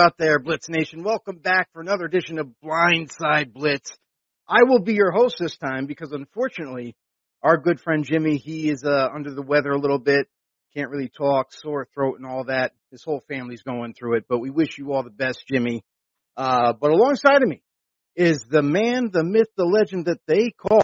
out there, Blitz Nation? Welcome back for another edition of Blindside Blitz. I will be your host this time because, unfortunately, our good friend Jimmy, he is under the weather a little bit. Can't really talk, sore throat and all that. His whole family's going through it, but we wish you all the best, Jimmy. But alongside of me is the man, the myth, the legend that they call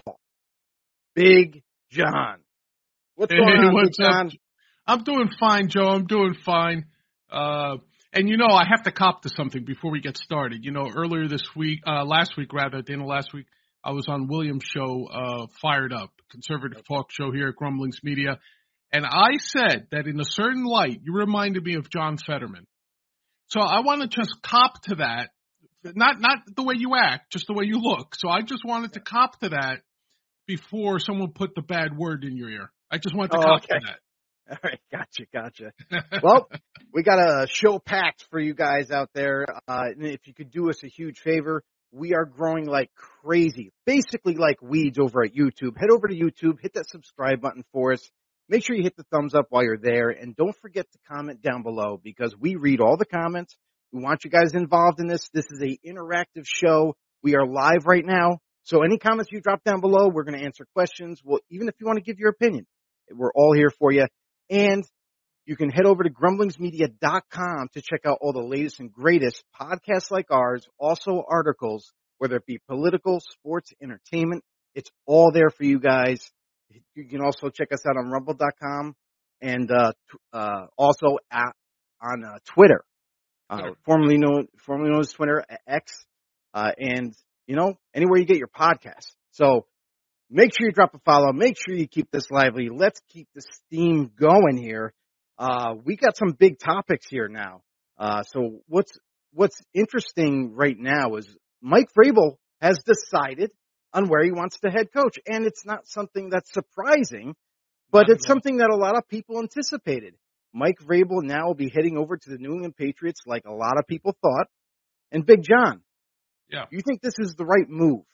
Big John. What's going on, Big John? Up? I'm doing fine, Joe. I'm doing fine. And I have to cop to something before we get started. Earlier this week, last week, I was on William's show, Fired Up, conservative talk show here at Grumblings Media. And I said that in a certain light, you reminded me of John Fetterman. So I want to just cop to that. Not the way you act, just the way you look. So I just wanted to cop to that before someone put the bad word in your ear. I just wanted to cop to that. All right, gotcha. Well, we got a show packed for you guys out there. And if you could do us a huge favor, we are growing like crazy, basically like weeds over at YouTube. Head over to YouTube, hit that subscribe button for us. Make sure you hit the thumbs up while you're there, and don't forget to comment down below because we read all the comments. We want you guys involved in this. This is an interactive show. We are live right now, so any comments you drop down below, we're going to answer questions. Well, even if you want to give your opinion, we're all here for you. And you can head over to grumblingsmedia.com to check out all the latest and greatest podcasts like ours, also articles, whether it be political, sports, entertainment. It's all there for you guys. You can also check us out on rumble.com and also on Twitter, formerly known as Twitter, X, and, anywhere you get your podcasts. So make sure you drop a follow. Make sure you keep this lively. Let's keep the steam going here. We got some big topics here now. So what's interesting right now is Mike Vrabel has decided on where he wants to head coach. And it's not something that's surprising, but it's something that a lot of people anticipated. Mike Vrabel now will be heading over to the New England Patriots like a lot of people thought. And Big John, you think this is the right move?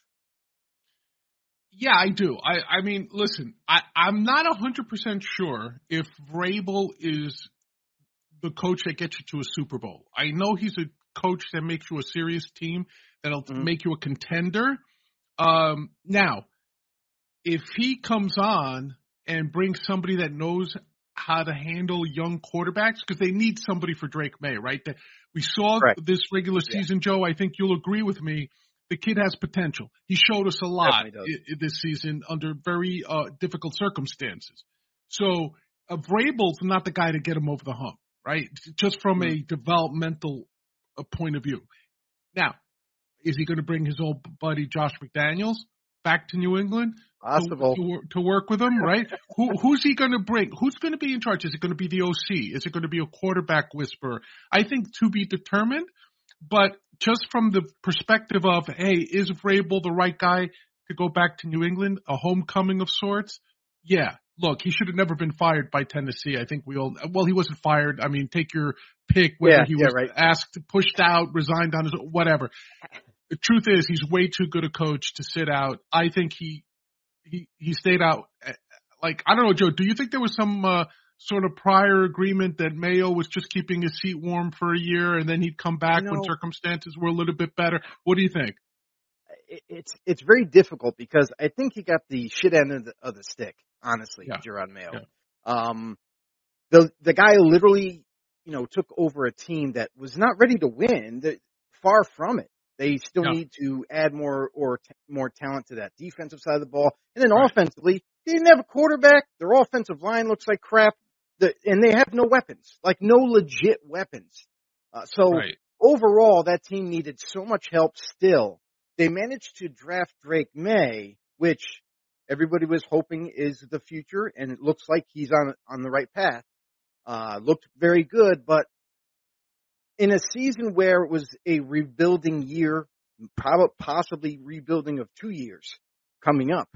Yeah, I do. I mean, listen, I'm not 100% sure if Vrabel is the coach that gets you to a Super Bowl. I know he's a coach that makes you a serious team, that'll make you a contender. Now, if he comes on and brings somebody that knows how to handle young quarterbacks, because they need somebody for Drake May, right? We saw this regular season, Joe. I think you'll agree with me. The kid has potential. He showed us a lot this season under very difficult circumstances. So Vrabel's not the guy to get him over the hump, right? Just from a developmental point of view. Now, is he going to bring his old buddy Josh McDaniels back to New England to work with him, right? Who's he going to bring? Who's going to be in charge? Is it going to be the OC? Is it going to be a quarterback whisperer? I think to be determined. But just from the perspective of, hey, is Vrabel the right guy to go back to New England, a homecoming of sorts? Yeah. Look, he should have never been fired by Tennessee. I think he wasn't fired. I mean, take your pick, whether he was asked, pushed out, resigned on his, whatever. The truth is he's way too good a coach to sit out. I think he stayed out. Like, I don't know, Joe, do you think there was some sort of prior agreement that Mayo was just keeping his seat warm for a year and then he'd come back when circumstances were a little bit better? What do you think? It's very difficult because I think he got the shit end of the stick, honestly, Jerod Mayo. Yeah. The guy literally, took over a team that was not ready to win. Far from it. They still need to add more talent to that defensive side of the ball. And then offensively, they didn't have a quarterback. Their offensive line looks like crap. And they have no weapons, like no legit weapons. Overall, that team needed so much help still. They managed to draft Drake May, which everybody was hoping is the future, and it looks like he's on the right path. Looked very good, but in a season where it was a rebuilding year, possibly rebuilding of 2 years coming up,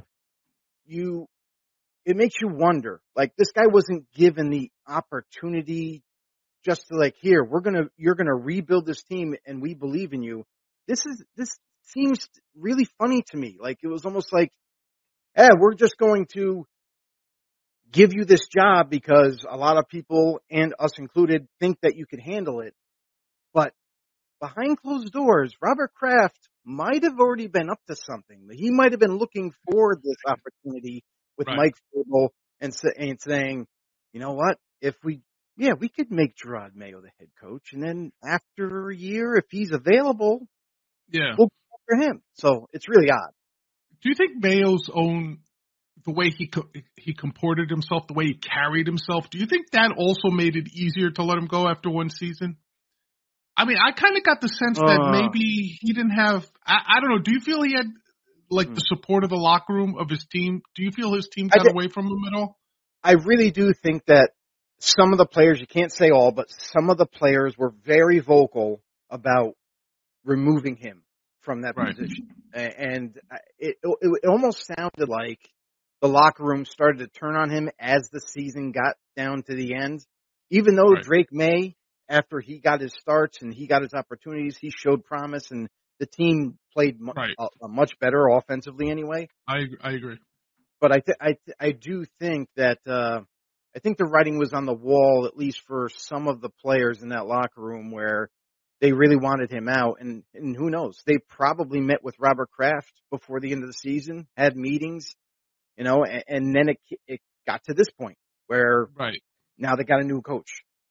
it makes you wonder, like, this guy wasn't given the opportunity just to, like, here, you're gonna rebuild this team and we believe in you. This seems really funny to me. Like, it was almost like, we're just going to give you this job because a lot of people, and us included, think that you could handle it. But behind closed doors, Robert Kraft might have already been up to something. He might have been looking for this opportunity with Right. Mike Vrabel and saying, you know what, we could make Gerard Mayo the head coach, and then after a year, if he's available, Yeah. we'll go after him. So it's really odd. Do you think Mayo's the way he comported himself, the way he carried himself, do you think that also made it easier to let him go after one season? I mean, I kind of got the sense that maybe he didn't have. I don't know. Do you feel he had the support of the locker room of his team? Do you feel his team got away from him at all? I really do think that some of the players, you can't say all, but some of the players were very vocal about removing him from that position. And it almost sounded like the locker room started to turn on him as the season got down to the end. Even though Drake May, after he got his starts and he got his opportunities, he showed promise, and the team played much better offensively anyway. I agree. But I do think that I think the writing was on the wall, at least for some of the players in that locker room, where they really wanted him out. And who knows? They probably met with Robert Kraft before the end of the season, had meetings, and then it got to this point where now they got a new coach.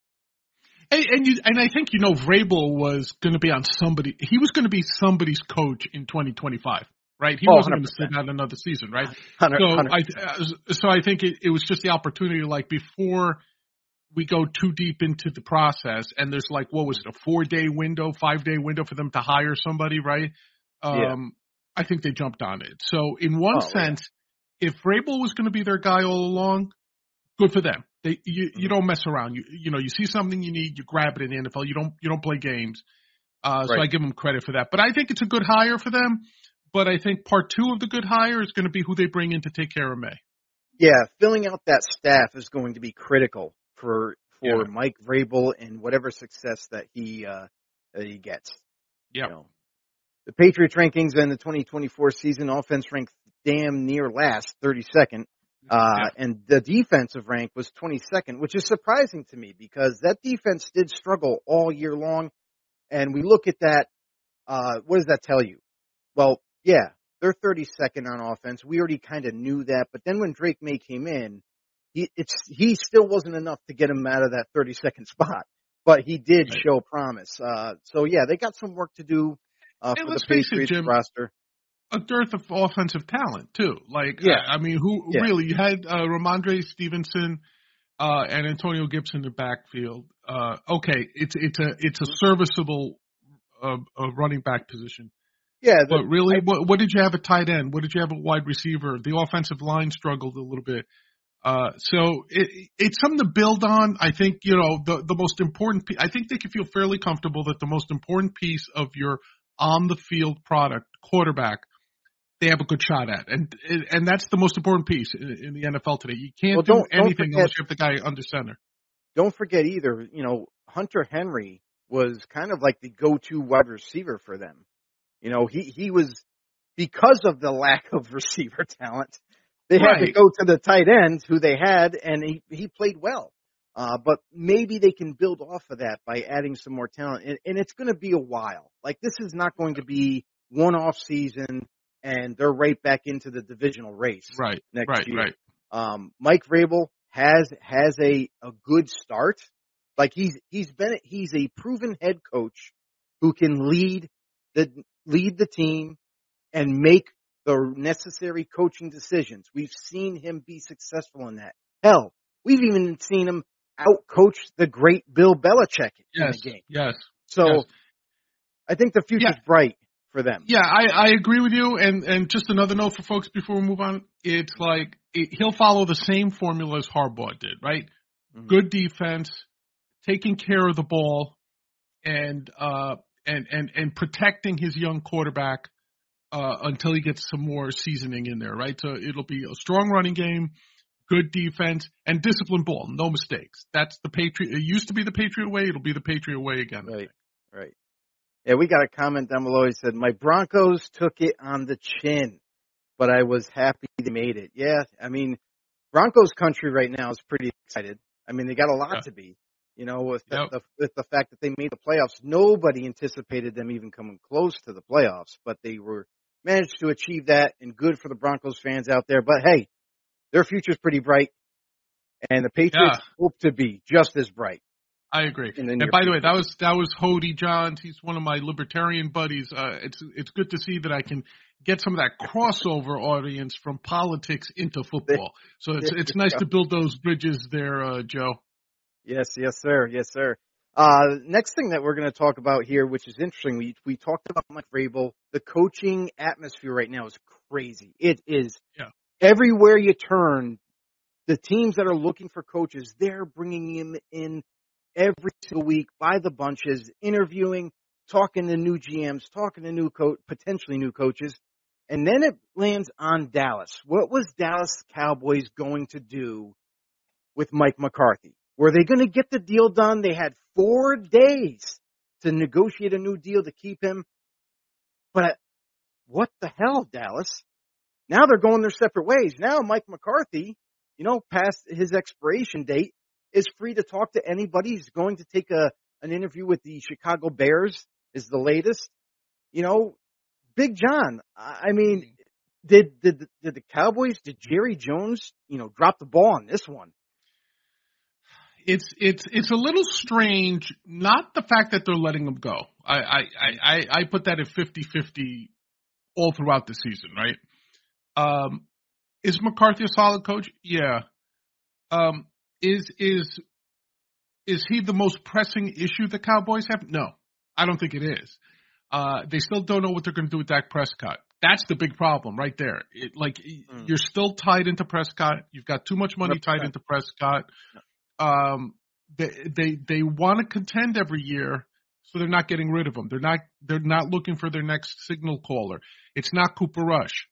And I think Vrabel was going to be on somebody. He was going to be somebody's coach in 2025, right? He wasn't going to sit out another season, right? 100%. So I think it was just the opportunity, before we go too deep into the process, and there's what was it, a 4-day window, 5-day window for them to hire somebody, right? I think they jumped on it. So in one sense, if Vrabel was going to be their guy all along, good for them. You don't mess around. You see something you need, you grab it in the NFL. You don't play games. So I give them credit for that. But I think it's a good hire for them. But I think part two of the good hire is going to be who they bring in to take care of May. Yeah, filling out that staff is going to be critical for Mike Vrabel and whatever success that he gets. Yeah. The Patriots rankings in the 2024 season, offense ranked damn near last, 32nd. And the defensive rank was 22nd, which is surprising to me because that defense did struggle all year long. And we look at that. What does that tell you? Well, yeah, they're 32nd on offense. We already kind of knew that. But then when Drake May came in, he still wasn't enough to get him out of that 32nd spot. But he did show promise. So, yeah, they got some work to do for the Patriots roster. A dearth of offensive talent too. I mean, really? You had Ramondre Stevenson and Antonio Gibson in the backfield. Okay, it's a serviceable running back position. Yeah, but really, what did you have at tight end? What did you have at wide receiver? The offensive line struggled a little bit. So it's something to build on. I think the most important. I think they can feel fairly comfortable that the most important piece of your on the field product, quarterback, they have a good shot at. And that's the most important piece in the NFL today. You can't do anything unless you have the guy under center. Don't forget either, Hunter Henry was kind of like the go-to wide receiver for them. He was, because of the lack of receiver talent, they had to go to the tight ends who they had, and he played well. But maybe they can build off of that by adding some more talent. And it's going to be a while. This is not going to be one off season and they're right back into the divisional race next year. Mike Vrabel has a good start. He's a proven head coach who can lead the team and make the necessary coaching decisions. We've seen him be successful in that. Hell, we've even seen him out-coach the great Bill Belichick in the game. Yes. So I think the future's bright for them. Yeah, I agree with you. And just another note for folks before we move on. It's he'll follow the same formula as Harbaugh did, right? Mm-hmm. Good defense, taking care of the ball, and protecting his young quarterback until he gets some more seasoning in there, right? So it'll be a strong running game, good defense, and disciplined ball. No mistakes. That's the Patriot. It used to be the Patriot way. It'll be the Patriot way again. Right. Yeah, we got a comment down below. He said, my Broncos took it on the chin, but I was happy they made it. Yeah, I mean, Broncos country right now is pretty excited. I mean, they got a lot to be. You know, with Yep. with the fact that they made the playoffs, nobody anticipated them even coming close to the playoffs, but they managed to achieve that, and good for the Broncos fans out there. But hey, their future's pretty bright, and the Patriots hope to be just as bright. I agree. In the And near by the way, future. that was Hody Johns. He's one of my libertarian buddies. It's good to see that I can get some of that crossover audience from politics into football. So it's nice to build those bridges there, Joe. Yes, sir. Yes, sir. Next thing that we're going to talk about here, which is interesting, we talked about Mike Vrabel. The coaching atmosphere right now is crazy. It is everywhere you turn. The teams that are looking for coaches, they're bringing him in every single week by the bunches, interviewing, talking to new GMs, talking to potentially new coaches. And then it lands on Dallas. What was Dallas Cowboys going to do with Mike McCarthy? Were they going to get the deal done? They had 4 days to negotiate a new deal to keep him. But what the hell, Dallas? Now they're going their separate ways. Now Mike McCarthy, past his expiration date, is free to talk to anybody. He's going to take an interview with the Chicago Bears is the latest. Big John, I mean, did the Cowboys, did Jerry Jones, drop the ball on this one? It's a little strange, not the fact that they're letting him go. I put that at 50-50 all throughout the season, right? Is McCarthy a solid coach? Yeah. Is he the most pressing issue the Cowboys have? No, I don't think it is. They still don't know what they're going to do with Dak Prescott. That's the big problem right there. You're still tied into Prescott. You've got too much money tied into Prescott. They want to contend every year, so they're not getting rid of him. They're not looking for their next signal caller. It's not Cooper Rush.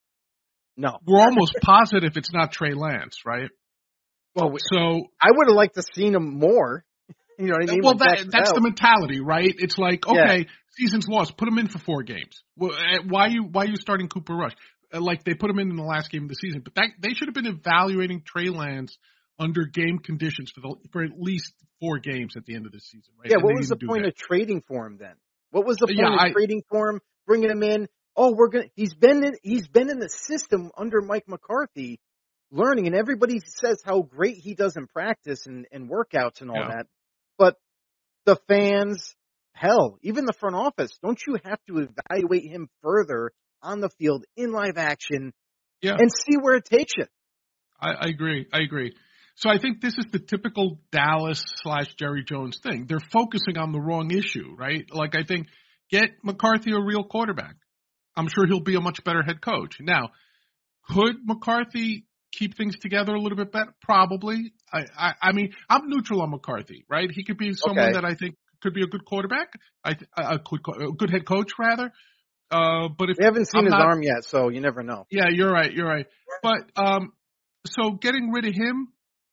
No, we're almost positive it's not Trey Lance, right? Well, so I would have liked to seen him more. You know what I mean? Well, that's the mentality, right? It's like, okay, season's lost. Put him in for 4 games. Why are you starting Cooper Rush? Like they put him in the last game of the season, but they should have been evaluating Trey Lance under game conditions for at least 4 games at the end of the season, right? Yeah. What was the point of trading for him then? What was the point of trading for him? Bringing him in? Oh, he's been in the system under Mike McCarthy, learning, and everybody says how great he does in practice and workouts and all that. But the fans, hell, even the front office, don't you have to evaluate him further on the field in live action and see where it takes you? I agree. So I think this is the typical Dallas/Jerry Jones thing. They're focusing on the wrong issue, right? Like I think get McCarthy a real quarterback. I'm sure he'll be a much better head coach. Now, could McCarthy keep things together a little bit better? Probably. I mean, I'm neutral on McCarthy, right? He could be someone that I think could be a good quarterback, a good head coach, rather. But if we haven't seen his arm yet, so you never know. Yeah, you're right. But so getting rid of him,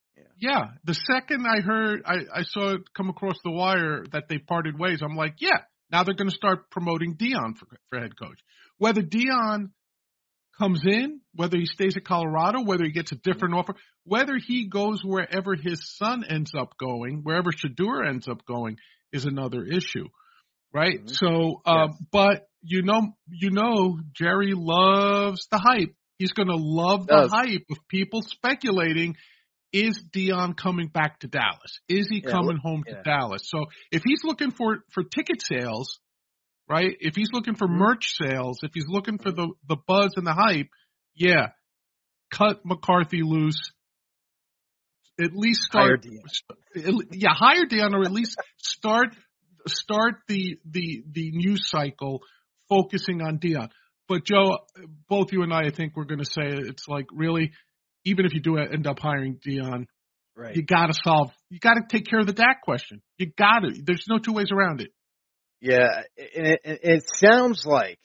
the second I heard, I saw it come across the wire that they parted ways, I'm like, now they're going to start promoting Deion for head coach. Whether Deion comes in, whether he stays at Colorado, whether he gets a different offer, whether he goes wherever his son ends up going, wherever Shedeur ends up going, is another issue, right? Mm-hmm. So, but you know, Jerry loves the hype. He's going to love the hype of people speculating, is Deion coming back to Dallas? Is he coming home to Dallas? So if he's looking for ticket sales, right? If he's looking for merch sales, if he's looking for the buzz and the hype, cut McCarthy loose. At least start hire Deion, or at least start the news cycle focusing on Deion. But Joe, both you and I think we're going to say it's like, really, even if you do end up hiring Deion, you got to take care of the Dak question. You got to. There's no 2 ways around it. Yeah, and it sounds like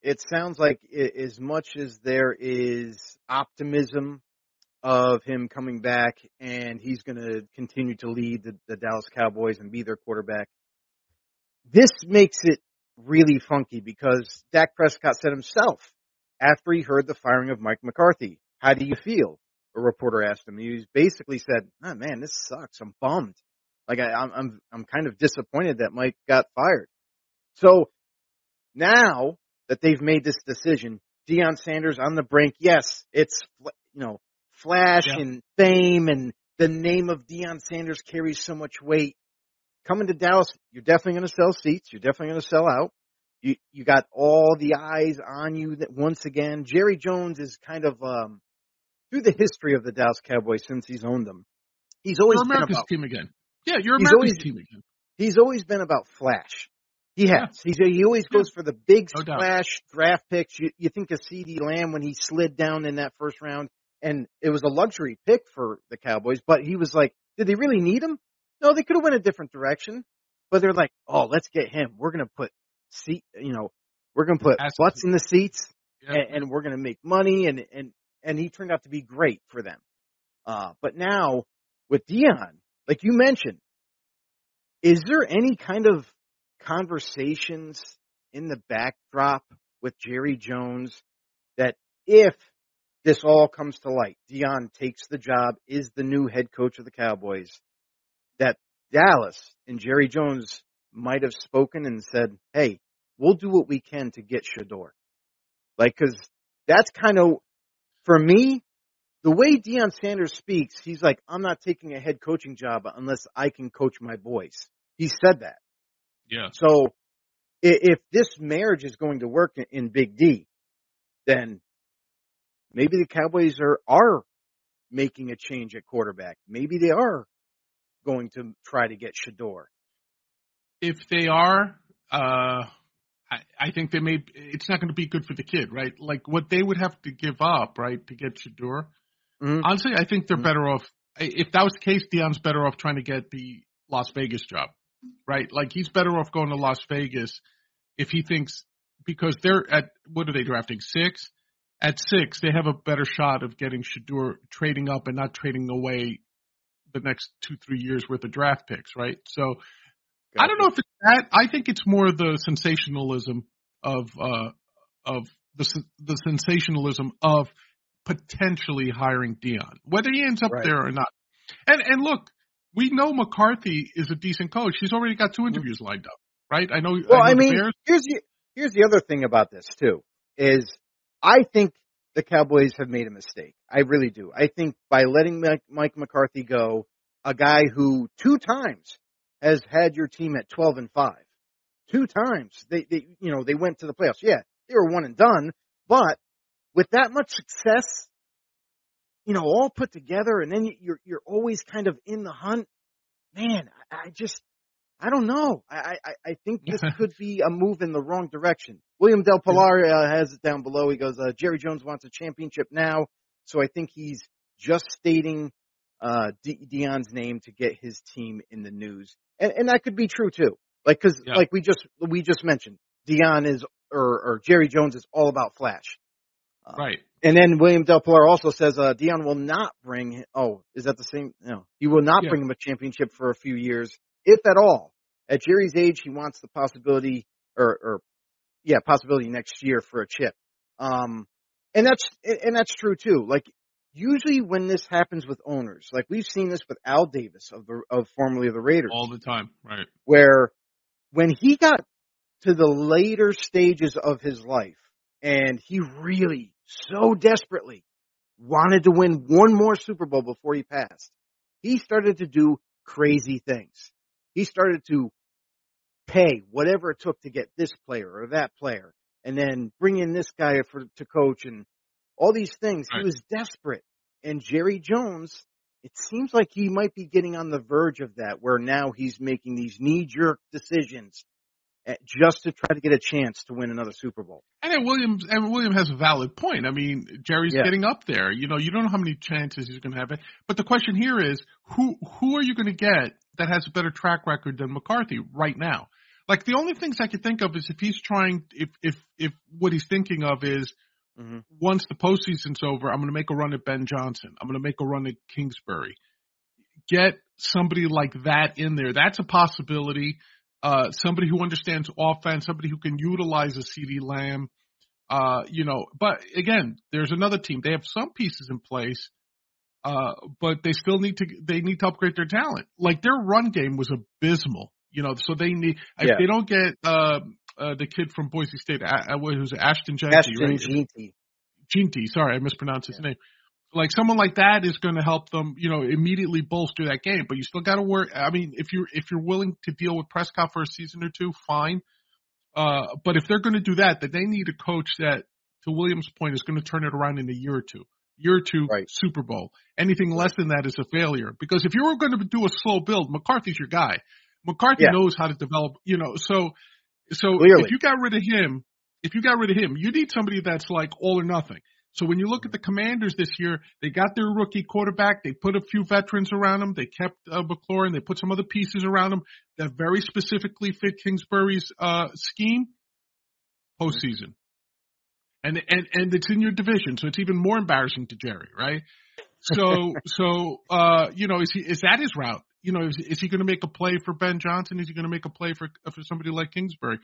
as much as there is optimism of him coming back and he's going to continue to lead the Dallas Cowboys and be their quarterback, this makes it really funky because Dak Prescott said himself after he heard the firing of Mike McCarthy, "How do you feel?" A reporter asked him. He basically said, "Oh man, this sucks. I'm bummed." Like I'm kind of disappointed that Mike got fired. So now that they've made this decision, Deion Sanders on the brink. Yes, it's flash and fame, and the name of Deion Sanders carries so much weight. Coming to Dallas, you're definitely going to sell seats. You're definitely going to sell out. You got all the eyes on you that once again. Jerry Jones is kind of through the history of the Dallas Cowboys since he's owned them. He's always been America's about, team again. Yeah, you're America's team again. He's always been about flash. He has. Yeah. He always goes for the big splash draft picks. You think of CeeDee Lamb when he slid down in that first round, and it was a luxury pick for the Cowboys, but he was like, did they really need him? No, they could have went a different direction, but they're like, oh, let's get him. We're going to put we're going to put butts in the seats, and we're going to make money, and he turned out to be great for them. But now with Deion, like you mentioned, is there any kind of conversations in the backdrop with Jerry Jones that if this all comes to light, Deion takes the job, is the new head coach of the Cowboys, that Dallas and Jerry Jones might have spoken and said, hey, we'll do what we can to get Shedeur. Like, because that's kind of, for me, the way Deion Sanders speaks, he's like, I'm not taking a head coaching job unless I can coach my boys. He said that. Yeah. So if this marriage is going to work in Big D, then maybe the Cowboys are making a change at quarterback. Maybe they are going to try to get Shedeur. If they are, I think they may. It's not going to be good for the kid, right? Like what they would have to give up, right, to get Shedeur. Mm-hmm. Honestly, I think they're better off. If that was the case, Deion's better off trying to get the Las Vegas job, right? Like he's better off going to Las Vegas if he thinks, because they're at, what are they drafting, 6? At 6, they have a better shot of getting Shedeur, trading up and not trading away the next 2-3 years worth of draft picks, right? So gotcha. I don't know if it's that. I think it's more the sensationalism of the sensationalism of potentially hiring Deion, whether he ends up there or not. And look, we know McCarthy is a decent coach. He's already got 2 interviews lined up, right? I know. Well, I mean, here's the other thing about this too is I think the Cowboys have made a mistake. I really do. I think by letting Mike McCarthy go, a guy who 2 times has had your team at 12-5, 2 times they went to the playoffs. Yeah, they were one and done, but with that much success, all put together, and then you're always kind of in the hunt. Man, I don't know. I think this could be a move in the wrong direction. William Del Pilar has it down below. He goes, Jerry Jones wants a championship now, so I think he's just stating Deion's name to get his team in the news, and that could be true too. Like like we just mentioned, Deion is or Jerry Jones is all about flash. Right. And then William Del Pilar also says Deion will not bring. Oh, is that the same? No, he will not bring him a championship for a few years, if at all. At Jerry's age, he wants the possibility, possibility next year for a chip. And that's true too. Like usually when this happens with owners, like we've seen this with Al Davis of formerly of the Raiders, all the time, right? Where when he got to the later stages of his life, and he really so desperately wanted to win one more Super Bowl before he passed, he started to do crazy things. He started to pay whatever it took to get this player or that player, and then bring in this guy to coach and all these things. Right. He was desperate. And Jerry Jones, it seems like he might be getting on the verge of that, where now he's making these knee-jerk decisions just to try to get a chance to win another Super Bowl. And William has a valid point. I mean, Jerry's getting up there. You don't know how many chances he's going to have. But the question here is, who are you going to get that has a better track record than McCarthy right now? Like the only things I could think of is if he's trying, if what he's thinking of is, once the postseason's over, I'm going to make a run at Ben Johnson. I'm going to make a run at Kingsbury. Get somebody like that in there. That's a possibility. Somebody who understands offense, somebody who can utilize a CeeDee Lamb, but again, there's another team. They have some pieces in place. But they still need to upgrade their talent. Like their run game was abysmal, so they need, if they don't get, the kid from Boise State, who's Ashton Jeanty, right? Jeanty, sorry, I mispronounced his name. Like someone like that is going to help them, immediately bolster that game. But you still got to work. I mean, if you're willing to deal with Prescott for a season or two, fine. But if they're going to do that, then they need a coach that, to Williams' point, is going to turn it around in a year or two. Right. Super Bowl. Anything less than that is a failure. Because if you were going to do a slow build, McCarthy's your guy. McCarthy knows how to develop. So Clearly. if you got rid of him, you need somebody that's like all or nothing. So when you look at the Commanders this year, they got their rookie quarterback. They put a few veterans around him. They kept McLaurin. They put some other pieces around him that very specifically fit Kingsbury's scheme. Postseason. And it's in your division, so it's even more embarrassing to Jerry, right? So is that his route? Is he going to make a play for Ben Johnson? Is he going to make a play for somebody like Kingsbury?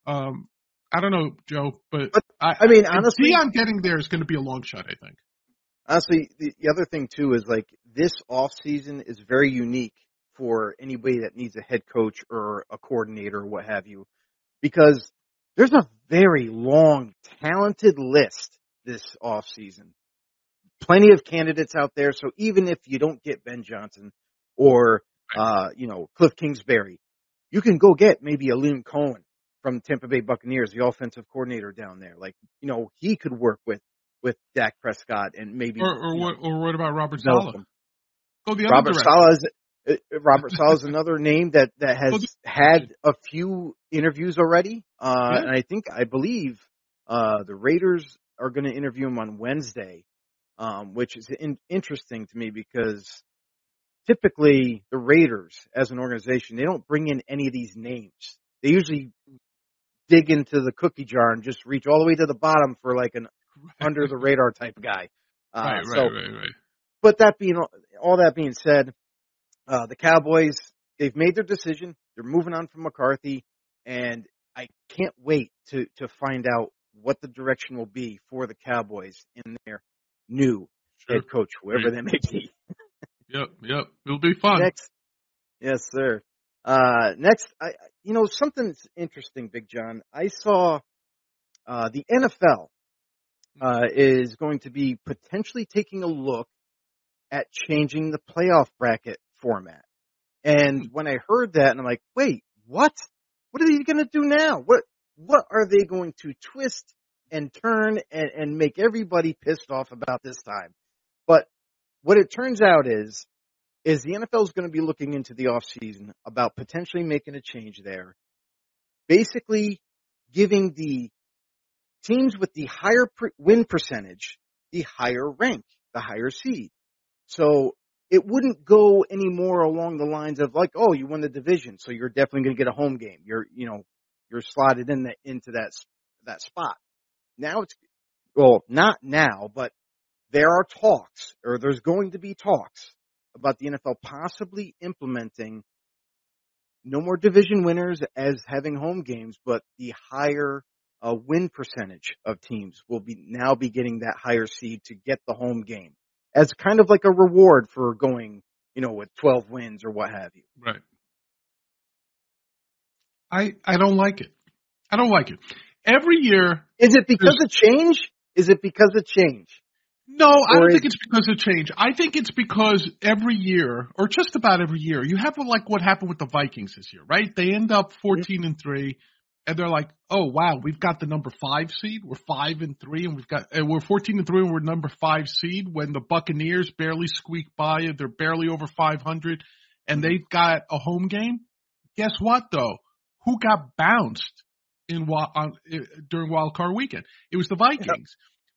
I don't know, Joe, but I mean, honestly, Deion getting there is going to be a long shot, I think. Honestly, the other thing too is like this off season is very unique for anybody that needs a head coach or a coordinator or what have you, because there's a very long, talented list this off season. Plenty of candidates out there. So even if you don't get Ben Johnson or Cliff Kingsbury, you can go get maybe a Liam Cohen from Tampa Bay Buccaneers, the offensive coordinator down there. Like, he could work with Dak Prescott and maybe. Or what about Robert Saleh? Go the other Robert direction. Robert Saleh is another name that has had a few interviews already. And I believe the Raiders are going to interview him on Wednesday, which is interesting to me because typically the Raiders as an organization, they don't bring in any of these names. They usually dig into the cookie jar and just reach all the way to the bottom for like an under the radar type guy. Right. But all that being said, the Cowboys, they've made their decision. They're moving on from McCarthy, and I can't wait to find out what the direction will be for the Cowboys in their new head coach, whoever they may be. Yep. It'll be fun. Yes, sir. Next, something's interesting, Big John. I saw the NFL is going to be potentially taking a look at changing the playoff bracket format. And when I heard that, and I'm like, wait, what? What are they going to do now? What are they going to twist and turn and make everybody pissed off about this time? But what it turns out is the NFL is going to be looking into the offseason about potentially making a change there. Basically giving the teams with the higher win percentage the higher rank, the higher seed. So it wouldn't go any more along the lines of like, oh, you won the division, so you're definitely going to get a home game. You're slotted into that spot. Now not now, but there are talks, or there's going to be talks about the NFL possibly implementing no more division winners as having home games, but the higher win percentage of teams will now be getting that higher seed to get the home game as kind of like a reward for going, with 12 wins or what have you. Right. I don't like it. Every year. Is it because of change? No, I don't think it's because of change. I think it's because every year, or just about every year, you have like what happened with the Vikings this year, right? They end up 14-3, and they're like, "Oh wow, we've got the number 5 seed. We're 5-3, and we're 14-3, and we're number 5 seed." When the Buccaneers barely squeak by, and they're barely over 500, and they've got a home game. Guess what though? Who got bounced during Wild Card Weekend? It was the Vikings.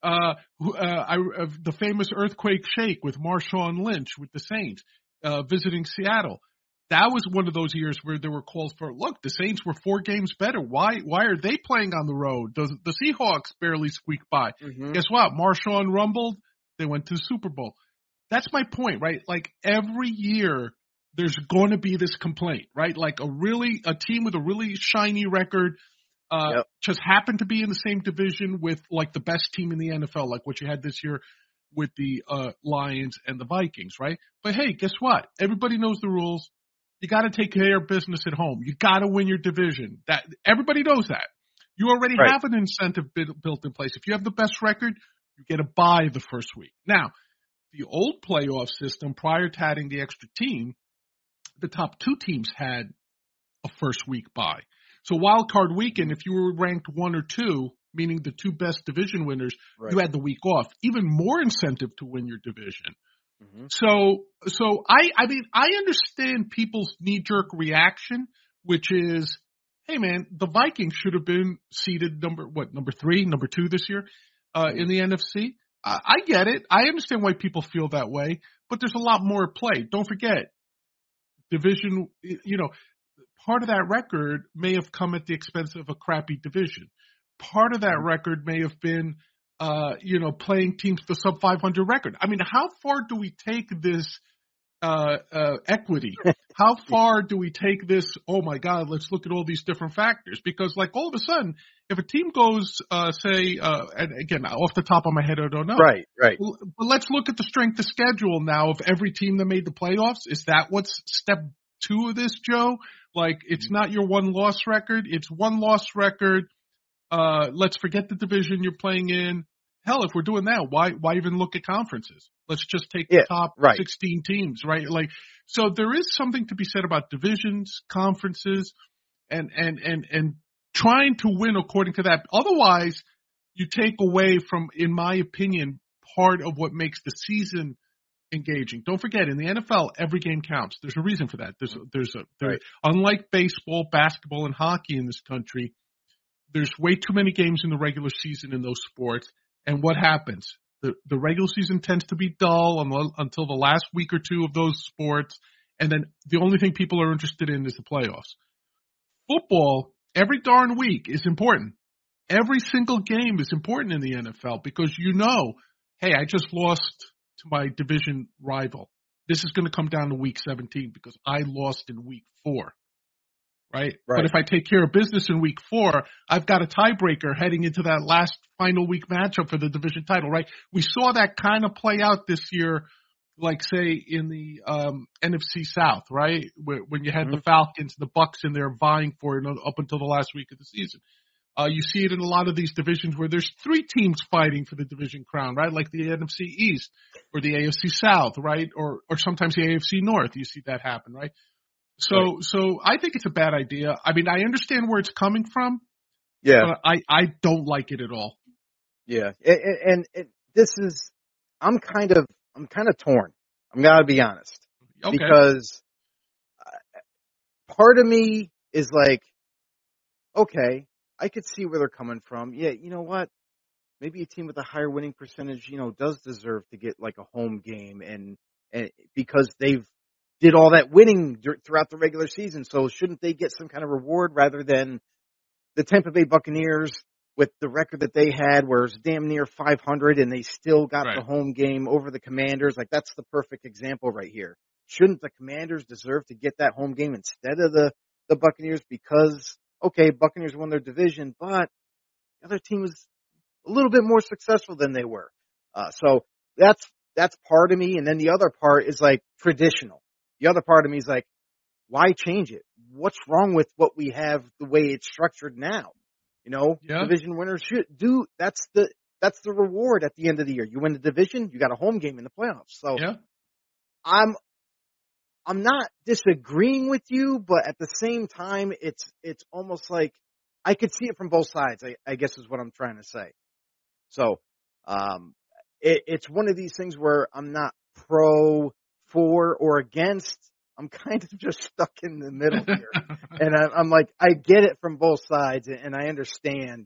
The famous earthquake shake with Marshawn Lynch with the Saints visiting Seattle. That was one of those years where there were calls for, look, the Saints were 4 games better. Why are they playing on the road? The Seahawks barely squeaked by. Mm-hmm. Guess what? Marshawn rumbled. They went to the Super Bowl. That's my point, right? Like every year there's going to be this complaint, right? Like a team with a really shiny record just happened to be in the same division with like the best team in the NFL, like what you had this year. with the Lions and the Vikings, right? But hey, guess what? Everybody knows the rules. You got to take care of business at home. You got to win your division. That everybody knows that. You already have an incentive built in place. If you have the best record, you get a bye the first week. Now, the old playoff system, prior to adding the extra team, the top 2 teams had a first week bye. So wild card weekend, if you were ranked 1 or 2, meaning the 2 best division winners, you had the week off. Even more incentive to win your division. Mm-hmm. So I mean, I understand people's knee-jerk reaction, which is, hey man, the Vikings should have been seeded number 3, number 2 this year in the NFC. I get it. I understand why people feel that way, but there's a lot more at play. Don't forget, division, part of that record may have come at the expense of a crappy division. Part of that record may have been, playing teams with a sub 500 record. I mean, how far do we take this equity? How far do we take this? Oh my God, let's look at all these different factors. Because like all of a sudden, if a team goes, and again, off the top of my head, I don't know. Right. But let's look at the strength of schedule now of every team that made the playoffs. Is that what's step 2 of this, Joe? Like, it's not your 1-loss record. It's 1-loss record. Let's forget the division you're playing in. Hell, if we're doing that, why even look at conferences? Let's just take the top 16 teams, right? Like, so there is something to be said about divisions, conferences, and trying to win according to that. Otherwise, you take away from, in my opinion, part of what makes the season engaging. Don't forget, in the NFL, every game counts. There's a reason for that. Unlike baseball, basketball, and hockey in this country, there's way too many games in the regular season in those sports. And what happens? The regular season tends to be dull until the last week or 2 of those sports. And then the only thing people are interested in is the playoffs. Football, every darn week is important. Every single game is important in the NFL because hey, I just lost to my division rival. This is going to come down to week 17 because I lost in week 4. Right? But if I take care of business in week 4, I've got a tiebreaker heading into that last final week matchup for the division title, right? We saw that kind of play out this year, like say in the NFC South, right? When you had the Falcons and the Bucks in there vying for it up until the last week of the season. You see it in a lot of these divisions where there's 3 teams fighting for the division crown, right? Like the NFC East or the AFC South, right? Or sometimes the AFC North. You see that happen, right? So I think it's a bad idea. I mean, I understand where it's coming from. Yeah. But I don't like it at all. Yeah. And this is, I'm kind of torn. I'm going to be honest. Okay. Because part of me is like, okay, I could see where they're coming from. Yeah. You know what? Maybe a team with a higher winning percentage, does deserve to get like a home game and because they've did all that winning throughout the regular season. So shouldn't they get some kind of reward rather than the Tampa Bay Buccaneers with the record that they had where it's damn near 500 and they still got the home game over the Commanders? Like, that's the perfect example right here. Shouldn't the Commanders deserve to get that home game instead of the Buccaneers? Because, okay, Buccaneers won their division, but the other team was a little bit more successful than they were. So that's part of me. And then the other part is like traditional. The other part of me is like, why change it? What's wrong with what we have the way it's structured now? Division winners should do. That's the reward at the end of the year. You win the division, you got a home game in the playoffs. So I'm not disagreeing with you, but at the same time, it's almost like I could see it from both sides. I guess is what I'm trying to say. So it's one of these things where I'm not pro, for, or against. I'm kind of just stuck in the middle here. And I'm like, I get it from both sides and I understand,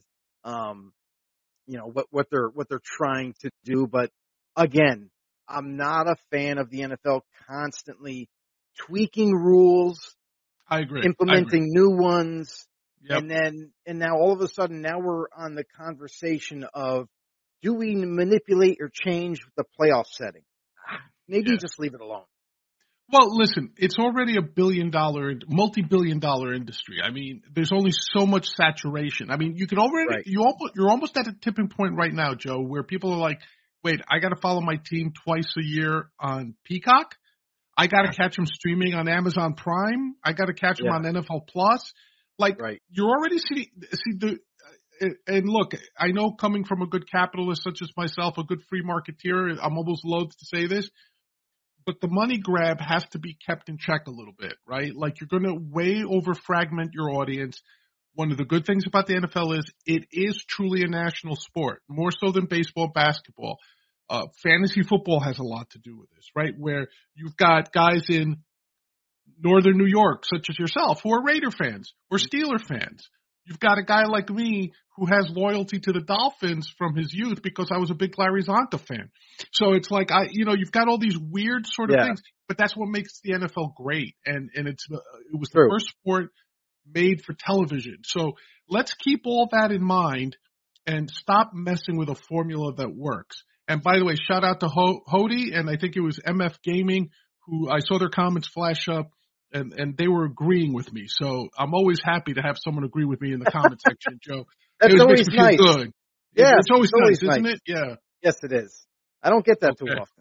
what they're trying to do. But again, I'm not a fan of the NFL constantly tweaking rules. I agree. Implementing new ones. Yep. And now all of a sudden now we're on the conversation of, do we manipulate or change the playoff setting? Maybe just leave it alone. Well, listen, it's already a multi-billion dollar industry. I mean, there's only so much saturation. I mean, you can already, you're almost at a tipping point right now, Joe, where people are like, wait, I got to follow my team twice a year on Peacock. I got to catch them streaming on Amazon Prime. I got to catch them on NFL Plus. Like, you're already and look, I know coming from a good capitalist such as myself, a good free marketeer, I'm almost loath to say this, but the money grab has to be kept in check a little bit, right? Like, you're going to way over fragment your audience. One of the good things about the NFL is it is truly a national sport, more so than baseball, basketball. Fantasy football has a lot to do with this, right? Where you've got guys in northern New York, such as yourself, who are Raider fans or Steeler fans. You've got a guy like me who has loyalty to the Dolphins from his youth because I was a big Larry Zonka fan. So it's like, you've got all these weird sort of things, but that's what makes the NFL great. And it was the first sport made for television. So let's keep all that in mind and stop messing with a formula that works. And by the way, shout out to Hody, and I think it was MF Gaming, who I saw their comments flash up, and they were agreeing with me. So I'm always happy to have someone agree with me in the comment section, Joe. That's always nice. Good. Yeah, it's always nice, isn't it? Yeah. Yes, it is. I don't get that too often,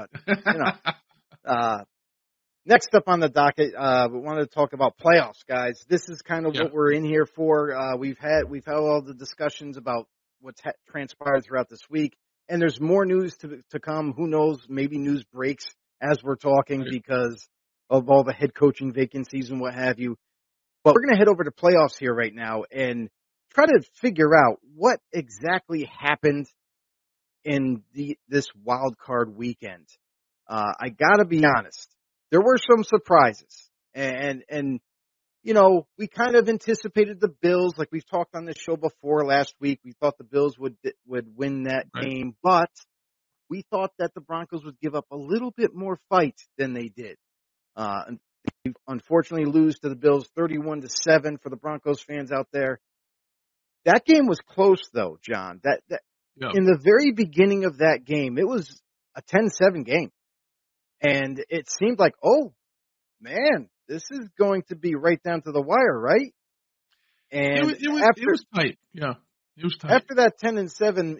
but next up on the docket, we wanted to talk about playoffs, guys. This is kind of what we're in here for. We've had all the discussions about what's transpired throughout this week. And there's more news to come. Who knows? Maybe news breaks as we're talking because of all the head coaching vacancies and what have you. But we're going to head over to playoffs here right now and try to figure out what exactly happened in this wild card weekend. I got to be honest. There were some surprises. And we kind of anticipated the Bills, like we've talked on this show before last week. We thought the Bills would win that game, but we thought that the Broncos would give up a little bit more fight than they did. They unfortunately lose to the Bills 31-7 for the Broncos fans out there. That game was close though, John. In the very beginning of that game, it was a 10-7 game. And it seemed like, oh man, this is going to be right down to the wire, right? And it was tight. Yeah, it was tight. After that 10-7,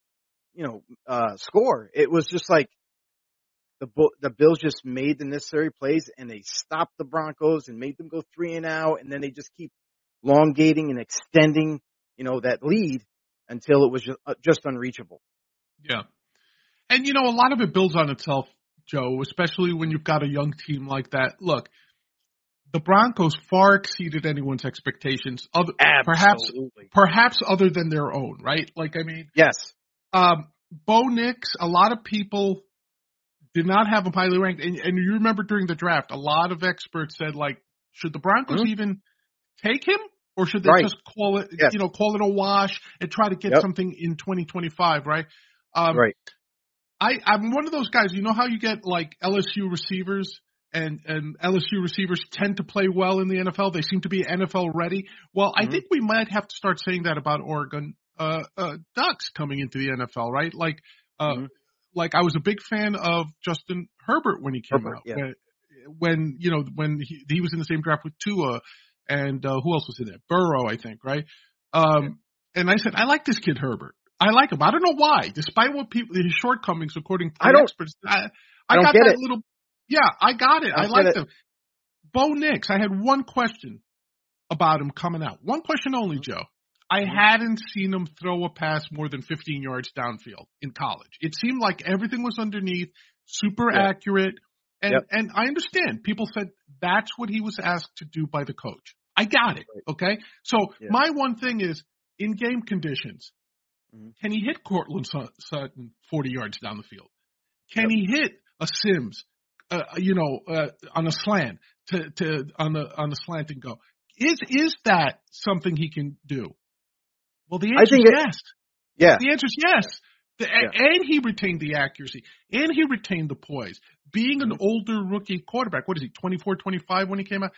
score, it was just like the Bills just made the necessary plays and they stopped the Broncos and made them go 3-and-out, and then they just keep elongating and extending, that lead until it was just unreachable. Yeah, and a lot of it builds on itself, Joe, especially when you've got a young team like that. Look, the Broncos far exceeded anyone's expectations, perhaps other than their own, right? Yes. Bo Nix, a lot of people did not have him highly ranked, and you remember during the draft, a lot of experts said, should the Broncos even take him, or should they just call it, call it a wash and try to get something in 2025, right? Right. I'm one of those guys. You know how you get LSU receivers, and LSU receivers tend to play well in the NFL. They seem to be NFL ready. Well, I think we might have to start saying that about Oregon Ducks coming into the NFL, right? I was a big fan of Justin Herbert when he came out. Yeah. When he was in the same draft with Tua, and who else was in there? Burrow, I think, right? And I said, I like this kid Herbert. I like him. I don't know why, despite his shortcomings, according to experts. I got that little. Yeah, I got it. I liked him. Bo Nix, I had one question about him coming out. One question only, Joe. I hadn't seen him throw a pass more than 15 yards downfield in college. It seemed like everything was underneath, super accurate. And I understand. People said that's what he was asked to do by the coach. I got it. Okay. So my one thing is, in game conditions, can he hit Cortland Sutton 40 yards down the field? Can he hit a Sims, on a slant on the slant and go? Is that something he can do? Well, the answer is yes. Yeah. The answer is yes. And he retained the accuracy, and he retained the poise. Being an older rookie quarterback, what is he, 24, 25 when he came out?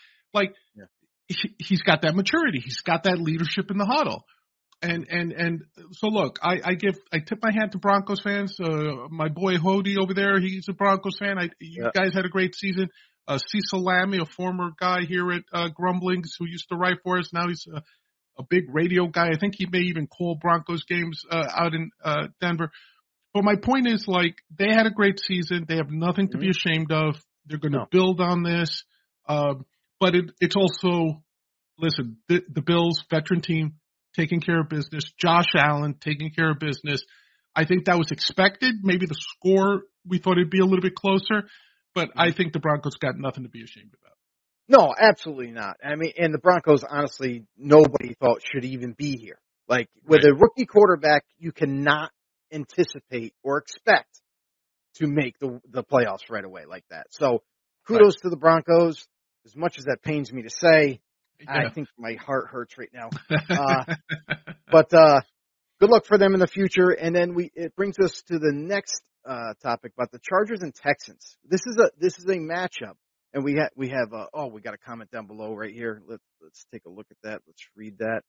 He's got that maturity. He's got that leadership in the huddle. And so look, I tip my hat to Broncos fans. My boy Hody over there, he's a Broncos fan. You guys had a great season. Cecil Lammy, a former guy here at Grumblings who used to write for us. Now he's a big radio guy. I think he may even call Broncos games out in Denver. But my point is, like, they had a great season. They have nothing to be ashamed of. They're going to build on this. But it's also, listen, the Bills veteran team taking care of business. Josh Allen taking care of business. I think that was expected. Maybe the score, we thought it'd be a little bit closer. But I think the Broncos got nothing to be ashamed about. No, absolutely not. I mean, and the Broncos, honestly, nobody thought should even be here. Like, with a rookie quarterback, you cannot anticipate or expect to make the playoffs right away like that. So, kudos to the Broncos. As much as that pains me to say, I think my heart hurts right now. But good luck for them in the future. And then it brings us to the next topic about the Chargers and Texans. This is a matchup, and we have we got a comment down below right here. Let's take a look at that. Let's read that.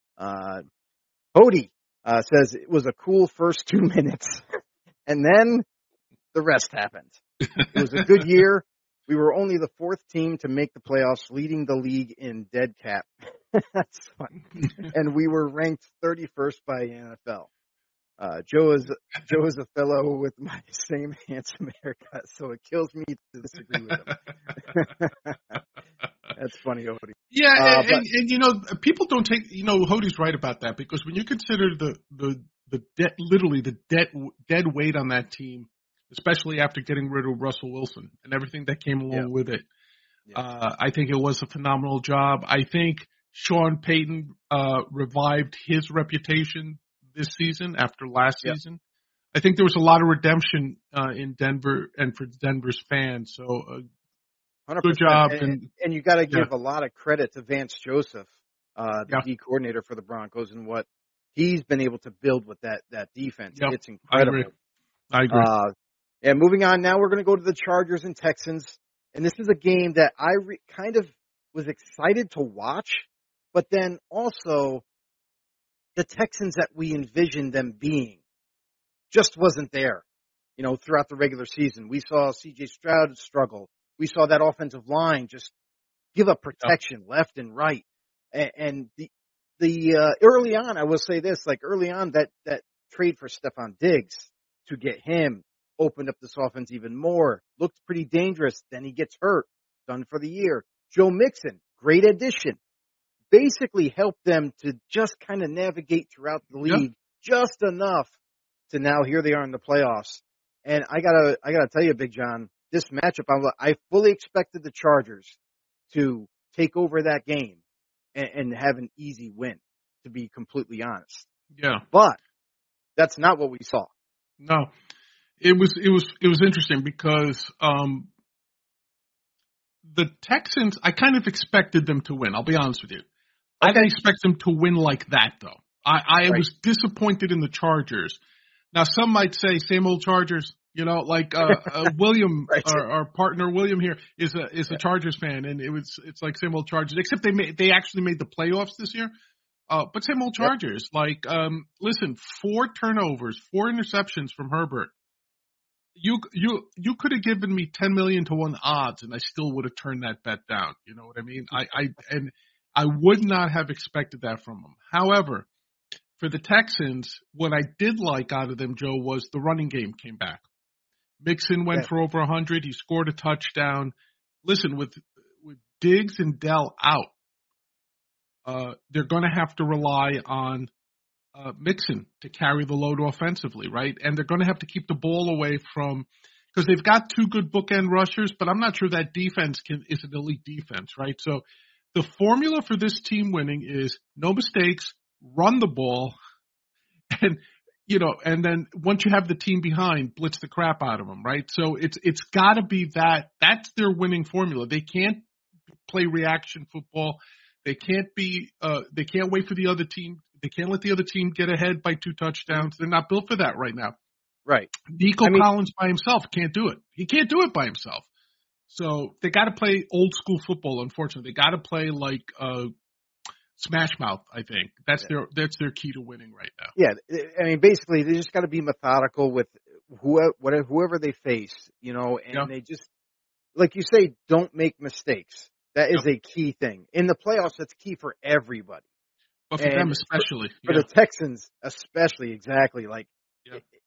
Hody says it was a cool first 2 minutes, and then the rest happened. It was a good year. We were only the fourth team to make the playoffs, leading the league in dead cap. That's fun. And we were ranked 31st by NFL. Joe is a fellow with my same handsome haircut, so it kills me to disagree with him. That's funny, Hody. Yeah, and people don't take, Hody's right about that, because when you consider the debt, literally the dead weight on that team, especially after getting rid of Russell Wilson and everything that came along with it, I think it was a phenomenal job. I think Sean Payton revived his reputation this season after last season. I think there was a lot of redemption in Denver and for Denver's fans. So 100%. Good job. And you got to give a lot of credit to Vance Joseph, the D coordinator for the Broncos, and what he's been able to build with that defense. Yep. It's incredible. I agree. And moving on, now we're going to go to the Chargers and Texans. And this is a game that I kind of was excited to watch, but then also the Texans that we envisioned them being just wasn't there, throughout the regular season. We saw C.J. Stroud struggle. We saw that offensive line just give up protection left and right. And the early on, I will say this, like early on, that trade for Stephon Diggs to get him opened up this offense even more. Looked pretty dangerous. Then he gets hurt. Done for the year. Joe Mixon, great addition. Basically helped them to just kind of navigate throughout the league just enough to now here they are in the playoffs. And I gotta tell you, Big John, this matchup, I fully expected the Chargers to take over that game and have an easy win, to be completely honest. Yeah. But that's not what we saw. No. It was interesting because the Texans, I kind of expected them to win. I'll be honest with you. I didn't expect them to win like that, though. I was disappointed in the Chargers. Now, some might say, same old Chargers. William, our partner William here, is a Chargers fan, and it's like same old Chargers. Except they actually made the playoffs this year. But same old Chargers. Yep. Listen, 4 turnovers, 4 interceptions from Herbert. You could have given me 10 million to 1 odds, and I still would have turned that bet down. You know what I mean? I would not have expected that from them. However, for the Texans, what I did like out of them, Joe, was the running game came back. Mixon went for over 100. He scored a touchdown. Listen, with Diggs and Dell out, they're going to have to rely on Mixon to carry the load offensively, right? And they're going to have to keep the ball away from – because they've got 2 good bookend rushers, but I'm not sure that defense is an elite defense, right? So the formula for this team winning is no mistakes, run the ball, and then once you have the team behind, blitz the crap out of them, right? So it's got to be that. That's their winning formula. They can't play reaction football. They can't wait for the other team. They can't let the other team get ahead by 2 touchdowns. They're not built for that right now. Right. Nico Collins by himself can't do it. He can't do it by himself. So they got to play old school football. Unfortunately, they got to play like smash mouth. I think that's their key to winning right now. Yeah, I mean, basically, they just got to be methodical with whoever they face, and they just, like you say, don't make mistakes. That is a key thing in the playoffs. That's key for everybody. But for them especially. For the Texans especially, exactly. Like,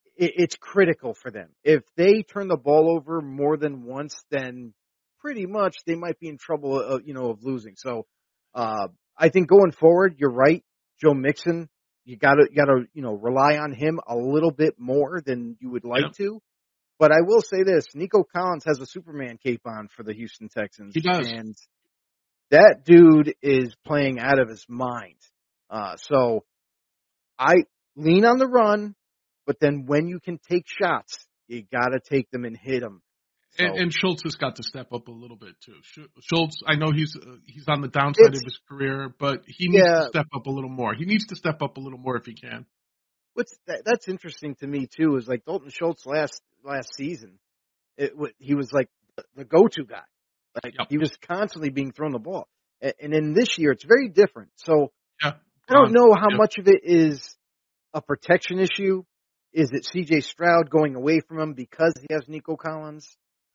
it's critical for them. If they turn the ball over more than once, then pretty much they might be in trouble, of losing. So, I think going forward, you're right. Joe Mixon, you gotta, rely on him a little bit more than you would like to. But I will say this, Nico Collins has a Superman cape on for the Houston Texans. He does. And that dude is playing out of his mind. So I lean on the run, but then when you can take shots, you gotta take them and hit them. So, and Schultz has got to step up a little bit too. Schultz, I know he's on the downside of his career, but he needs to step up a little more. He needs to step up a little more if he can. That's interesting to me too. Is like Dalton Schultz last season, he was like the go-to guy. Like he was constantly being thrown the ball, and in this year it's very different. So I don't know how much of it is a protection issue. Is it C.J. Stroud going away from him because he has Nico Collins?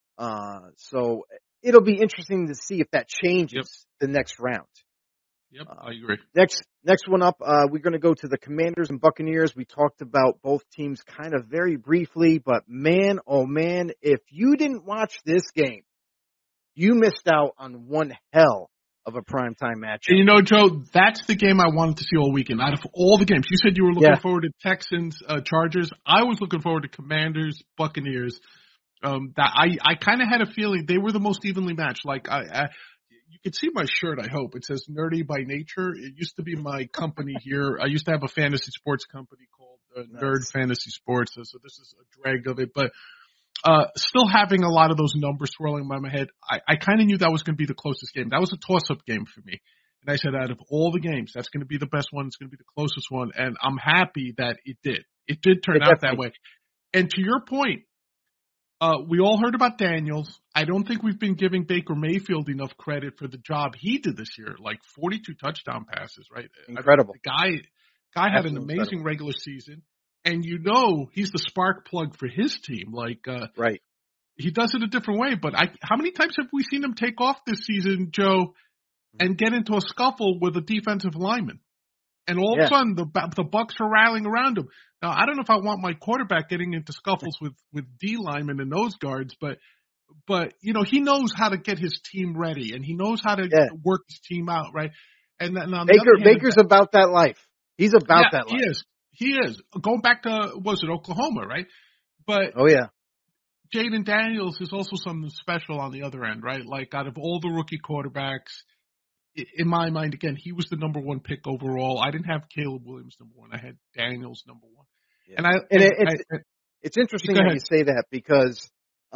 So it'll be interesting to see if that changes the next round. Yep, I agree. Next one up, we're going to go to the Commanders and Buccaneers. We talked about both teams kind of very briefly, but man, oh man, if you didn't watch this game, you missed out on one hell of a primetime matchup. And Joe, that's the game I wanted to see all weekend. Out of all the games, you said you were looking forward to Texans, Chargers. I was looking forward to Commanders, Buccaneers. That I kind of had a feeling they were the most evenly matched. Like you can see my shirt, I hope. It says Nerdy by Nature. It used to be my company here. I used to have a fantasy sports company called Nerd Fantasy Sports, so this is a drag of it. But still having a lot of those numbers swirling by my head, I kind of knew that was going to be the closest game. That was a toss-up game for me. And I said, out of all the games, that's going to be the best one. It's going to be the closest one. And I'm happy that it did. It did turn out that way. And to your point, we all heard about Daniels. I don't think we've been giving Baker Mayfield enough credit for the job he did this year. Like 42 touchdown passes, right? Incredible. The guy had an amazing regular season, and he's the spark plug for his team. Like, right. He does it a different way. But how many times have we seen him take off this season, Joe, and get into a scuffle with a defensive lineman? And all of a sudden, the Bucs are rallying around him. Now, I don't know if I want my quarterback getting into scuffles with D linemen and nose guards, but he knows how to get his team ready, and he knows how to work his team out, right? And then on Baker's about that life. He's about that life. He is. Going back to, was it Oklahoma, right? But Jaden Daniels is also something special on the other end, right? Like, out of all the rookie quarterbacks, in my mind, again, he was the number one pick overall. I didn't have Caleb Williams number one. I had Daniels number one. Yeah. It's interesting that you say that because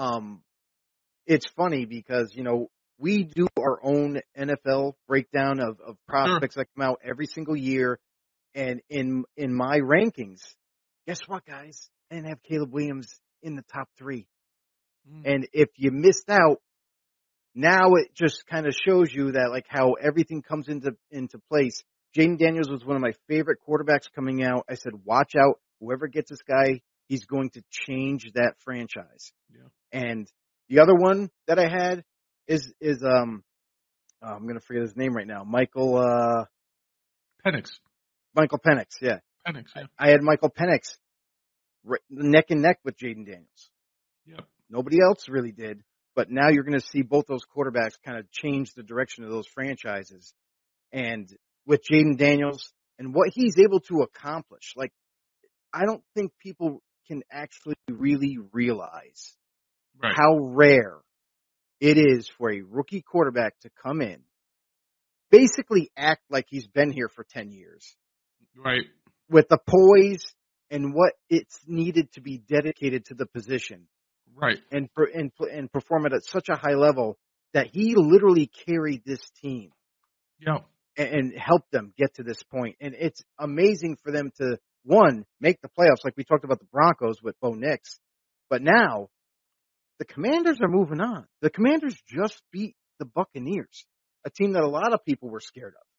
it's funny because, we do our own NFL breakdown of prospects that come out every single year. And in my rankings, guess what, guys? I didn't have Caleb Williams in the top 3. And if you missed out, now it just kind of shows you that like how everything comes into place. Jaden Daniels was one of my favorite quarterbacks coming out. I said, watch out. Whoever gets this guy, he's going to change that franchise. Yeah. And the other one that I had is I'm going to forget his name right now. Michael Penix. Michael Penix, yeah. Penix, yeah. I had Michael Penix neck and neck with Jaden Daniels. Yep. Nobody else really did. But now you're going to see both those quarterbacks kind of change the direction of those franchises. And with Jaden Daniels and what he's able to accomplish, like, I don't think people can actually really realize how rare it is for a rookie quarterback to come in, basically act like he's been here for 10 years. Right. With the poise and what it's needed to be dedicated to the position. Right. And perform it at such a high level that he literally carried this team. Yeah. And helped them get to this point. And it's amazing for them to, one, make the playoffs like we talked about the Broncos with Bo Nix. But now the Commanders are moving on. The Commanders just beat the Buccaneers, a team that a lot of people were scared of.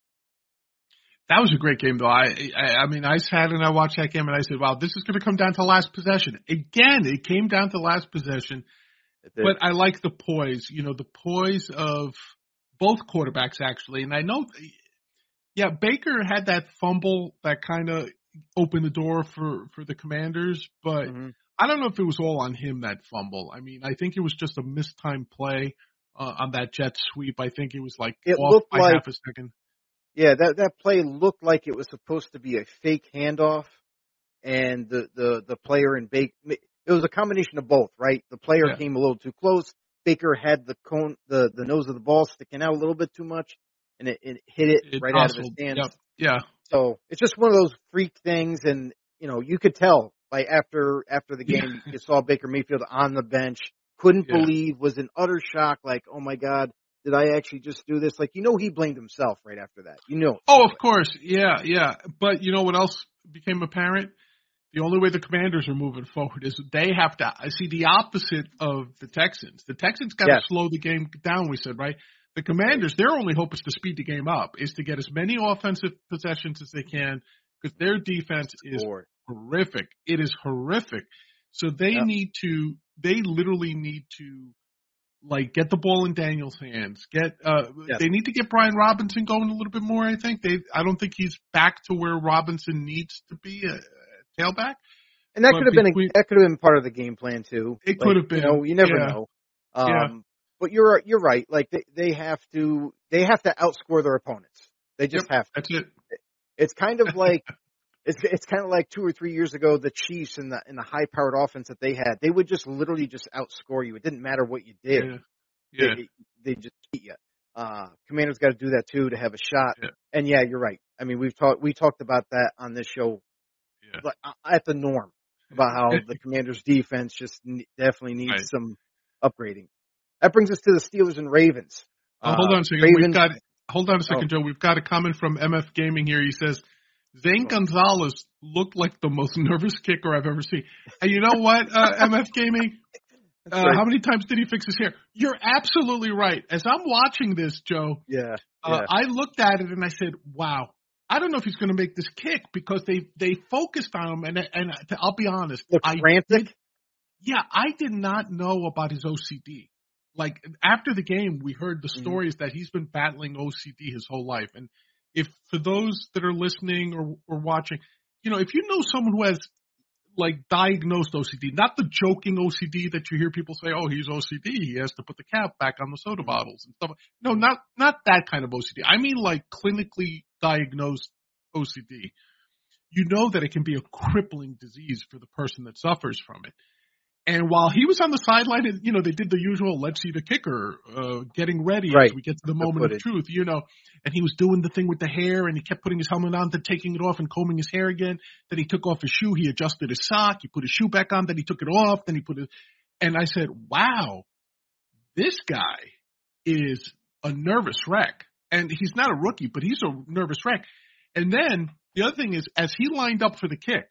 That was a great game, though. I mean, I sat and I watched that game, and I said, wow, this is going to come down to last possession. Again, it came down to last possession. But I like the poise, the poise of both quarterbacks, actually. And I know, Baker had that fumble that kind of, opened the door for the Commanders, but Mm-hmm. I don't know if it was all on him, that fumble. I mean, I think it was just a mistimed play on that jet sweep. I think it was like It off looked by like, half a second. yeah, that play looked like it was supposed to be a fake handoff, and the player and Baker, it was a combination of both, right? The player Yeah. came a little too close. Baker had the nose of the ball sticking out a little bit too much, and it hit it It right out of his jostled. hands. Yep. Yeah. So it's just one of those freak things, and you could tell, like, after the game, you saw Baker Mayfield on the bench, couldn't Yeah. believe, was in utter shock, like, oh my God, did I actually just do this? Like, he blamed himself right after that. Oh, of course. Yeah, yeah. But you know what else became apparent? The only way the Commanders are moving forward is they have to see the opposite of the Texans. The Texans got to slow the game down, we said, right? The Commanders, their only hope is to speed the game up, is to get as many offensive possessions as they can, because their defense is horrific. It is horrific. So they literally need to, like, get the ball in Daniel's hands. They need to get Brian Robinson going a little bit more, I think. I don't think he's back to where Robinson needs to be, a tailback. And that could have been part of the game plan too. It could have been. You never know. But you're right. Like, they have to outscore their opponents. They just have to. That's it. It's kind of like it's kind of like 2 or 3 years ago, the Chiefs and the high powered offense that they had. They would just literally just outscore you. It didn't matter what you did. Yeah. They just beat you. Commanders got to do that too to have a shot. Yeah. And yeah, you're right. I mean, we talked about that on this show. But at the norm, about how the Commanders' defense just definitely needs some upgrading. That brings us to the Steelers and Ravens. Hold on a second. Hold on a second, Joe. We've got a comment from MF Gaming here. He says, Zane Gonzalez looked like the most nervous kicker I've ever seen. And you know what, MF Gaming? Right. How many times did he fix his hair? You're absolutely right. As I'm watching this, Joe, I looked at it and I said, wow. I don't know if he's going to make this kick, because they focused on him, and I'll be honest. Look frantic? I did not know about his OCD. Like, after the game, we heard the stories that he's been battling OCD his whole life. And if, for those that are listening or watching, if you know someone who has, like, diagnosed OCD, not the joking OCD that you hear people say, oh, he's OCD, he has to put the cap back on the soda bottles and stuff. No, not that kind of OCD. I mean, like, clinically diagnosed OCD. You know that it can be a crippling disease for the person that suffers from it. And while he was on the sideline, they did the usual, let's see the kicker, getting ready as we get to the moment of truth, and he was doing the thing with the hair, and he kept putting his helmet on, then taking it off and combing his hair again. Then he took off his shoe, he adjusted his sock, he put his shoe back on, then he took it off, then he put it, and I said, wow, this guy is a nervous wreck. And he's not a rookie, but he's a nervous wreck. And then the other thing is, as he lined up for the kick,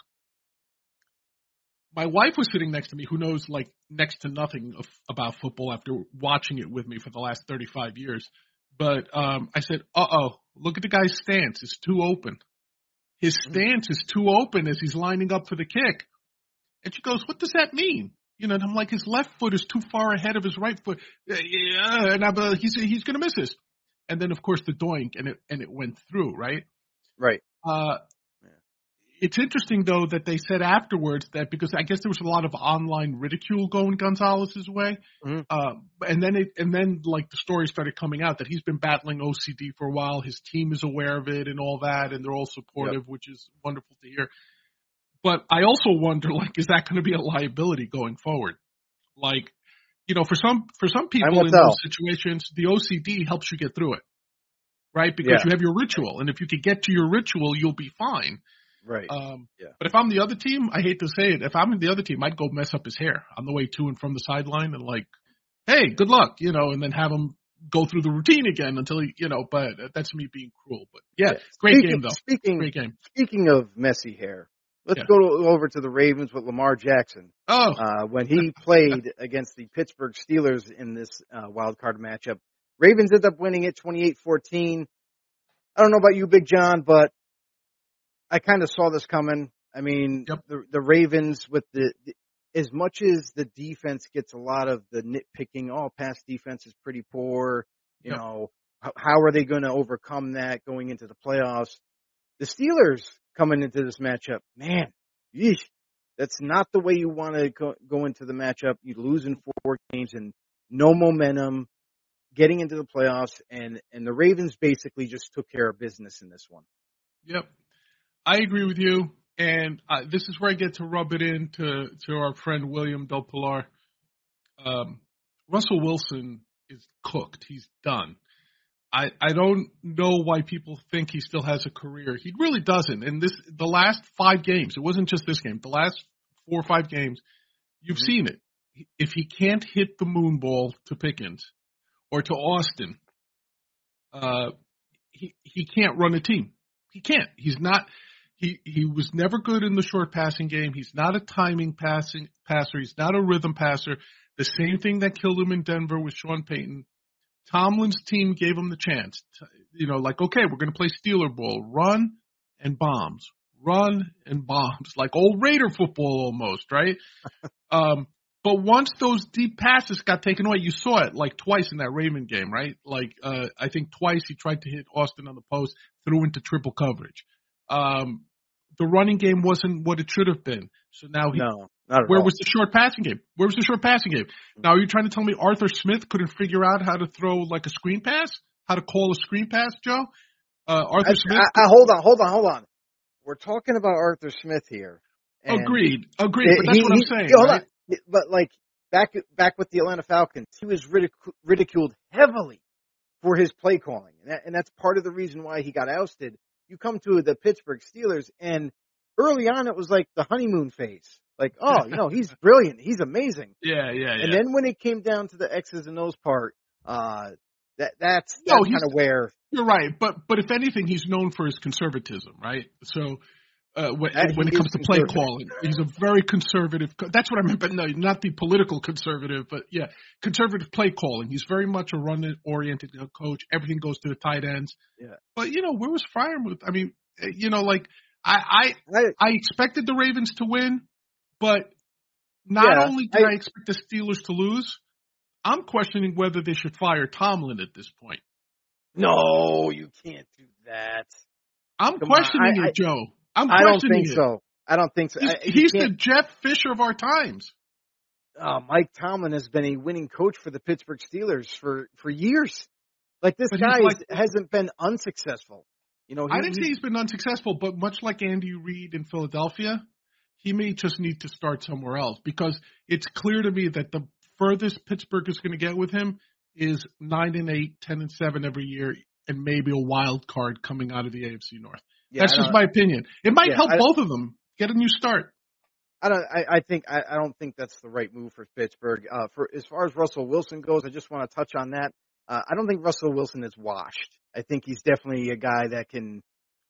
my wife was sitting next to me, who knows, like, next to nothing about football after watching it with me for the last 35 years. But I said, look at the guy's stance. It's too open. His stance is too open as he's lining up for the kick. And she goes, what does that mean? And I'm like, his left foot is too far ahead of his right foot. And he's going to miss this. And then, of course, the doink, and it went through, right? Right. It's interesting, though, that they said afterwards that, because I guess there was a lot of online ridicule going Gonzalez's way, and then like the story started coming out that he's been battling OCD for a while. His team is aware of it and all that, and they're all supportive, which is wonderful to hear. But I also wonder, like, is that going to be a liability going forward? Like, for some people in those situations, the OCD helps you get through it, right? Because you have your ritual, and if you could get to your ritual, you'll be fine. Right. But if I'm the other team, I hate to say it, if I'm in the other team, I'd go mess up his hair on the way to and from the sideline and, like, hey, good luck, and then have him go through the routine again until he, but that's me being cruel. But great game though. Great game. Speaking of messy hair, let's go over to the Ravens with Lamar Jackson. When he played against the Pittsburgh Steelers in this wild card matchup, Ravens ended up winning it 28-14. I don't know about you, Big John, but I kind of saw this coming. I mean, the Ravens with as much as the defense gets a lot of the nitpicking, pass defense is pretty poor. You know, how are they going to overcome that going into the playoffs? The Steelers coming into this matchup. Man, yeesh, that's not the way you want to go into the matchup. You lose in 4 games and no momentum getting into the playoffs, and the Ravens basically just took care of business in this one. Yep. I agree with you, and this is where I get to rub it in to our friend William Del Pilar. Russell Wilson is cooked. He's done. I don't know why people think he still has a career. He really doesn't. And the last 5 games, it wasn't just this game, the last 4 or 5 games, you've seen it. If he can't hit the moon ball to Pickens or to Austin, he can't run a team. He can't. He's not. He was never good in the short passing game. He's not a timing passer. He's not a rhythm passer. The same thing that killed him in Denver with Sean Payton. Tomlin's team gave him the chance. Okay, we're going to play Steeler ball. Run and bombs. Run and bombs. Like old Raider football almost, right? But once those deep passes got taken away, you saw it like twice in that Raven game, right? Like I think twice he tried to hit Austin on the post, threw into triple coverage. The running game wasn't what it should have been. So now no, not at where all. was the short passing game? Where was the short passing game? Now are you trying to tell me Arthur Smith couldn't figure out how to throw like a screen pass? How to call a screen pass, Joe? Arthur Smith. Hold on. We're talking about Arthur Smith here. Agreed. But that's what I'm saying. Hold right? on. But like back with the Atlanta Falcons, he was ridiculed heavily for his play calling, and that's part of the reason why he got ousted. You come to the Pittsburgh Steelers, and early on it was like the honeymoon phase. Like, he's brilliant, he's amazing. Yeah. And then when it came down to the X's and O's part, that's kind of where you're right. But if anything, he's known for his conservatism, right? So. When it comes to play calling, he's a very conservative. That's what I meant, but no, not the political conservative, but yeah, conservative play calling. He's very much a run-oriented coach. Everything goes to the tight ends. Yeah. But where was Freiermuth? I mean, I expected the Ravens to win, but not only did I expect the Steelers to lose, I'm questioning whether they should fire Tomlin at this point. No, you can't do that. I'm questioning it, Joe. I don't think so. I don't think so. He's the Jeff Fisher of our times. Mike Tomlin has been a winning coach for the Pittsburgh Steelers for years. Like this guy hasn't been unsuccessful. I didn't say he's been unsuccessful, but much like Andy Reid in Philadelphia, he may just need to start somewhere else because it's clear to me that the furthest Pittsburgh is going to get with him is 9-8, 10-7 every year, and maybe a wild card coming out of the AFC North. Yeah, that's just my opinion. It might help both of them get a new start. I don't think that's the right move for Pittsburgh. For as far as Russell Wilson goes, I just want to touch on that. I don't think Russell Wilson is washed. I think he's definitely a guy that can,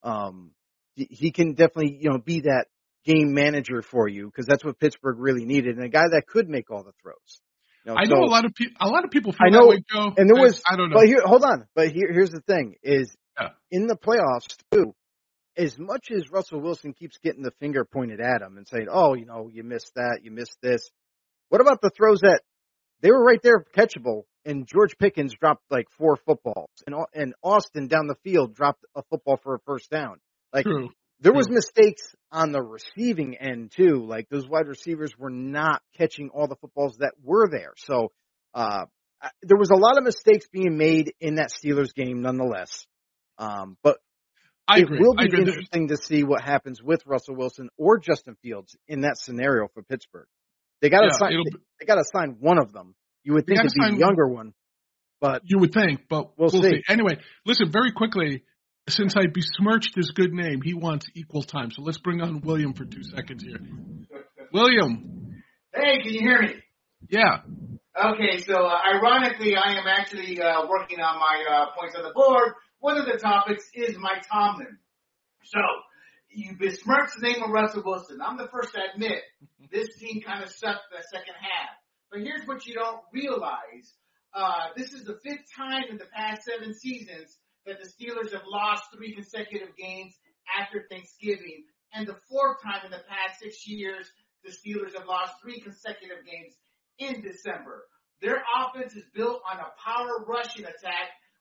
he can definitely be that game manager for you because that's what Pittsburgh really needed, and a guy that could make all the throws. I know a lot of people feel that way, Joe. And there was, I don't know. But hold on. But here's the thing: in the playoffs too. As much as Russell Wilson keeps getting the finger pointed at him and saying, you missed that, you missed this. What about the throws that they were right there catchable and George Pickens dropped like 4 footballs and Austin down the field dropped a football for a first down. Like there was mistakes on the receiving end too. Like those wide receivers were not catching all the footballs that were there. So, there was a lot of mistakes being made in that Steelers game nonetheless. But it will be interesting to see what happens with Russell Wilson or Justin Fields in that scenario for Pittsburgh. They got to sign one of them. You would think it'd be the younger one, but you would think, but we'll see. Anyway, listen, very quickly, since I besmirched his good name, he wants equal time. So let's bring on William for 2 seconds here. William. Hey, can you hear me? Yeah. Okay, so ironically, I am actually working on my points on the board. One of the topics is Mike Tomlin. So, you besmirched the name of Russell Wilson. I'm the first to admit this team kind of sucked the second half. But here's what you don't realize. This is the 5th time in the past 7 seasons that the Steelers have lost 3 consecutive games after Thanksgiving. And the 4th time in the past 6 years, the Steelers have lost 3 consecutive games in December. Their offense is built on a power rushing attack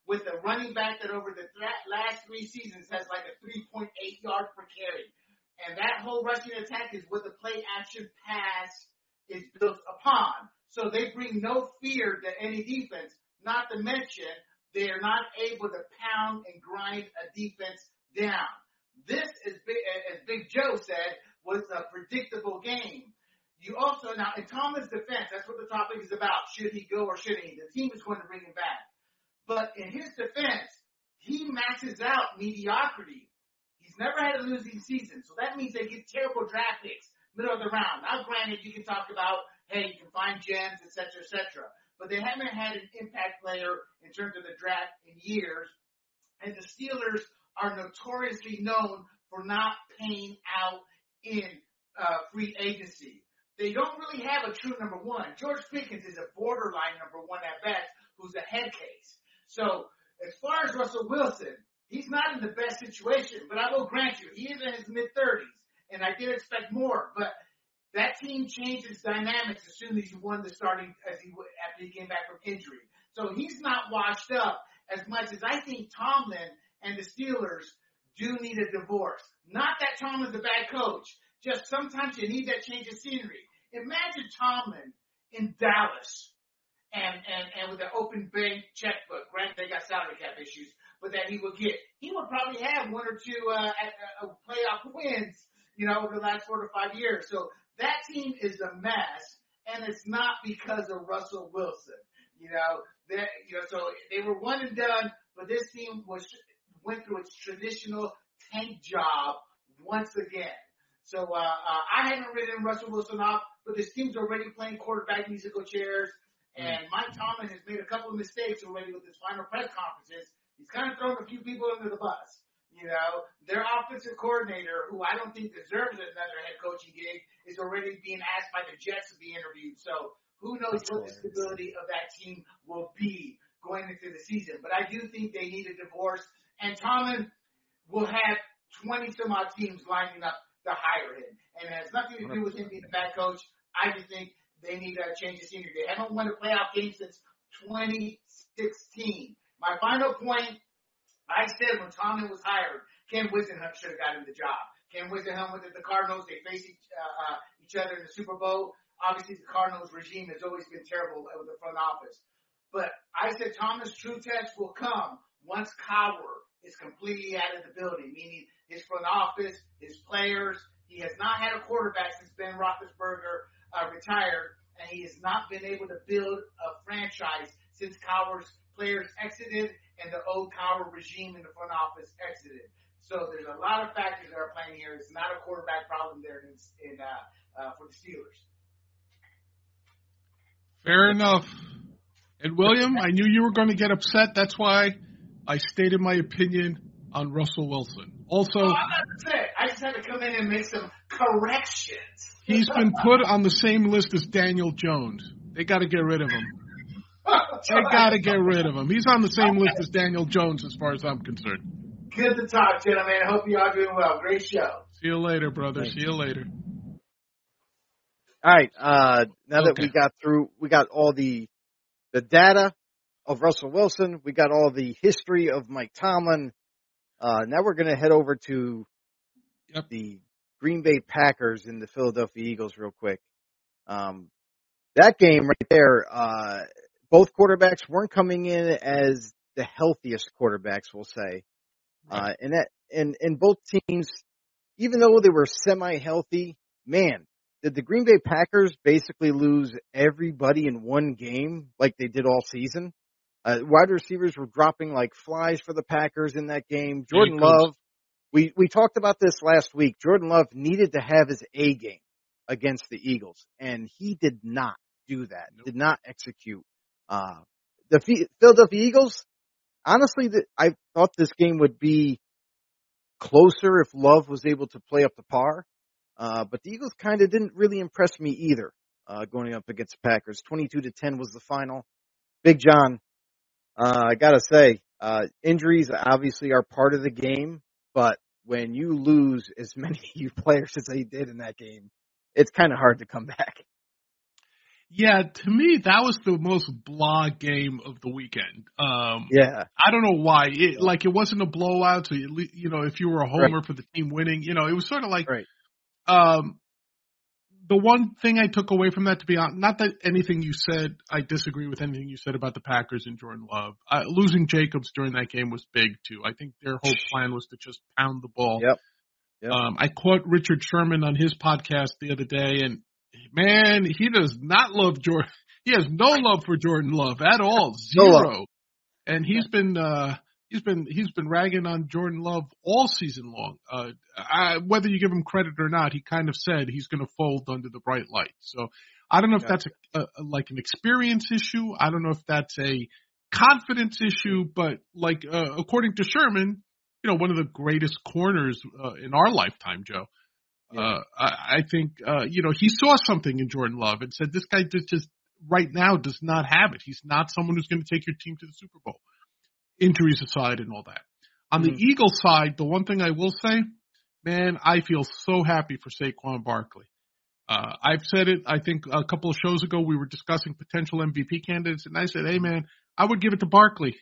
with a running back that over the last 3 seasons has like a 3.8 yard per carry. And that whole rushing attack is what the play action pass is built upon. So they bring no fear to any defense, not to mention they're not able to pound and grind a defense down. This, as Big Joe said, was a predictable game. You also, now in Tomlin's defense, that's what the topic is about. Should he go or shouldn't he? The team is going to bring him back. But in his defense, he maxes out mediocrity. He's never had a losing season, so that means they get terrible draft picks, middle of the round. Now, granted, you can talk about, hey, you can find gems, et cetera, but they haven't had an impact player in terms of the draft in years. And the Steelers are notoriously known for not paying out in free agency. They don't really have a true number one. George Pickens is a borderline number one at best, who's a head case. So as far as Russell Wilson, he's not in the best situation, but I will grant you, he is in his mid-30s, and I did expect more. But that team changed its dynamics as soon as he won the starting, after he came back from injury. So he's not washed up as much as I think Tomlin and the Steelers do need a divorce. Not that Tomlin's a bad coach, just sometimes you need that change of scenery. Imagine Tomlin in Dallas and with an open bank checkbook. Granted, they got salary cap issues, but that he would probably have 1 or 2 playoff wins, over the last 4 to 5 years. So that team is a mess, and it's not because of Russell Wilson. So they were one and done, but this team went through its traditional tank job once again. So I haven't written Russell Wilson off, but this team's already playing quarterback musical chairs, and Mike Tomlin has made a couple of mistakes already with his final press conferences. He's kind of thrown a few people under the bus. Their offensive coordinator, who I don't think deserves another head coaching gig, is already being asked by the Jets to be interviewed. So who knows what the stability of that team will be going into the season. But I do think they need a divorce, and Tomlin will have 20-some-odd teams lining up to hire him. And it has nothing to do with him being a bad coach. I just think they need a change of scenery. They haven't won a playoff game since 2016. My final point, I said when Tomlin was hired, Ken Whisenhunt should have gotten the job. Ken Whisenhunt went to the Cardinals. They faced each other in the Super Bowl. Obviously, the Cardinals regime has always been terrible with the front office. But I said Tomlin's true test will come once Cowher is completely out of the building, meaning his front office, his players. He has not had a quarterback since Ben Roethlisberger retired, and he has not been able to build a franchise since Cowher's players exited and the old Cowher regime in the front office exited. So there's a lot of factors that are playing here. It's not a quarterback problem there for the Steelers. Fair enough. And William, I knew you were going to get upset. That's why I stated my opinion on Russell Wilson. Also, I'm not upset. I just had to come in and make some corrections. He's been put on the same list as Daniel Jones. They got to get rid of him. They got to get rid of him. He's on the same list as Daniel Jones as far as I'm concerned. Good to talk, gentlemen. I hope you all doing well. Great show. See you later, brother. Thanks. See you later. All right. Now that we got all the data of Russell Wilson, we got all the history of Mike Tomlin. Now we're going to head over to the Green Bay Packers and the Philadelphia Eagles real quick. That game right there, both quarterbacks weren't coming in as the healthiest quarterbacks, we'll say. And both teams, even though they were semi-healthy, man, did the Green Bay Packers basically lose everybody in one game like they did all season? Wide receivers were dropping like flies for the Packers in that game. Jordan Love, we talked about this last week. Jordan Love needed to have his A game against the Eagles, and he did not do that, did not execute. The Philadelphia Eagles, honestly, I thought this game would be closer if Love was able to play up to par. But the Eagles kind of didn't really impress me either, going up against the Packers. 22-10 was the final. Big John, I gotta say, injuries obviously are part of the game, but when you lose as many players as they did in that game, it's kind of hard to come back. Yeah, to me, that was the most blah game of the weekend. Yeah. I don't know why. It wasn't a blowout, so if you were a homer for the team winning, it was sort of like Right. The one thing I took away from that, to be honest, not that anything you said, I disagree with anything you said about the Packers and Jordan Love. Losing Jacobs during that game was big, too. I think their whole plan was to just pound the ball. Yep. I caught Richard Sherman on his podcast the other day, and, man, he does not love Jordan. He has no love for Jordan Love at all. Zero. And he's been ragging on Jordan Love all season long. Whether you give him credit or not, he kind of said he's going to fold under the bright light. So I don't know if that's like an experience issue. I don't know if that's a confidence issue, but according to Sherman, one of the greatest corners in our lifetime, Joe. I think he saw something in Jordan Love and said this guy just right now does not have it. He's not someone who's going to take your team to the Super Bowl. Injuries aside and all that. On the Eagles side, the one thing I will say, man, I feel so happy for Saquon Barkley. I've said it, I think a couple of shows ago, we were discussing potential MVP candidates, and I said, hey, man, I would give it to Barkley.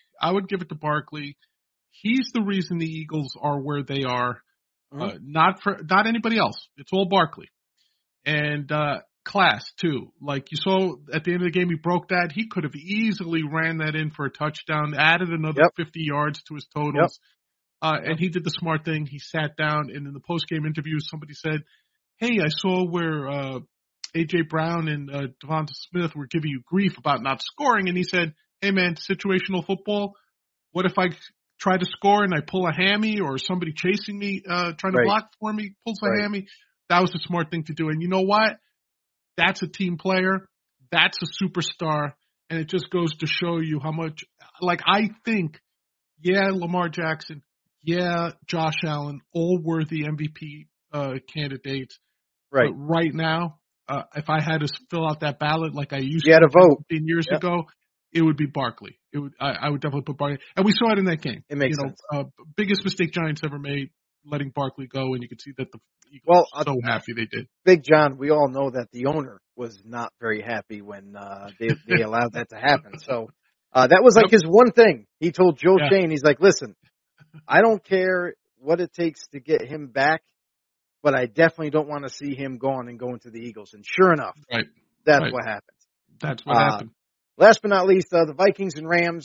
He's the reason the Eagles are where they are, not anybody else. It's all Barkley. And class, too. Like you saw at the end of the game, he broke that. He could have easily ran that in for a touchdown, added another 50 yards to his totals. And he did the smart thing. He sat down, and in the post-game interview, somebody said, hey, I saw where A.J. Brown and Devonta Smith were giving you grief about not scoring. And he said, hey, man, situational football, what if I try to score and I pull a hammy, or somebody chasing me trying to block for me pulls a hammy? That was the smart thing to do. And you know what? That's a team player. That's a superstar. And it just goes to show you how much, I think, Lamar Jackson, Josh Allen, all worthy MVP candidates. Right. But right now, if I had to fill out that ballot like I used to vote 15 years ago, it would be Barkley. I would definitely put Barkley. And we saw it in that game. It makes sense. Biggest mistake Giants ever made, letting Barkley go, and you could see that the Eagles were so happy they did. Big John, we all know that the owner was not very happy when they allowed that to happen. So that was his one thing. He told Joe Shane, he's like, listen, I don't care what it takes to get him back, but I definitely don't want to see him gone and going to the Eagles. And sure enough, that's what happened. That's what happened. Last but not least, the Vikings and Rams.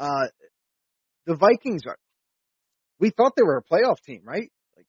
The Vikings we thought they were a playoff team, right?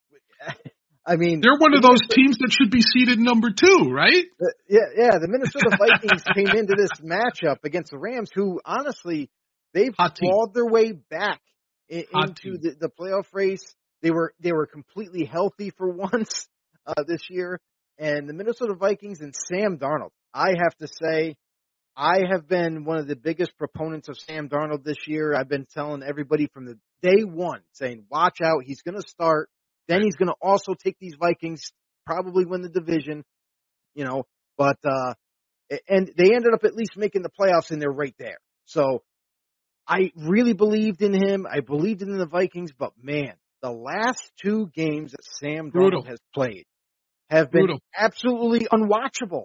I mean, they're one of those teams that should be seeded number 2, right? The Minnesota Vikings came into this matchup against the Rams, who honestly, they've clawed their way back into the playoff race. They were completely healthy for once this year. And the Minnesota Vikings and Sam Darnold, I have to say, I have been one of the biggest proponents of Sam Darnold this year. I've been telling everybody from the day one, saying, watch out, he's going to start. Then he's going to also take these Vikings, probably win the division, but and they ended up at least making the playoffs, and they're right there. So I really believed in him. I believed in the Vikings, but man, the last 2 games that Sam Darnold has played have been absolutely unwatchable.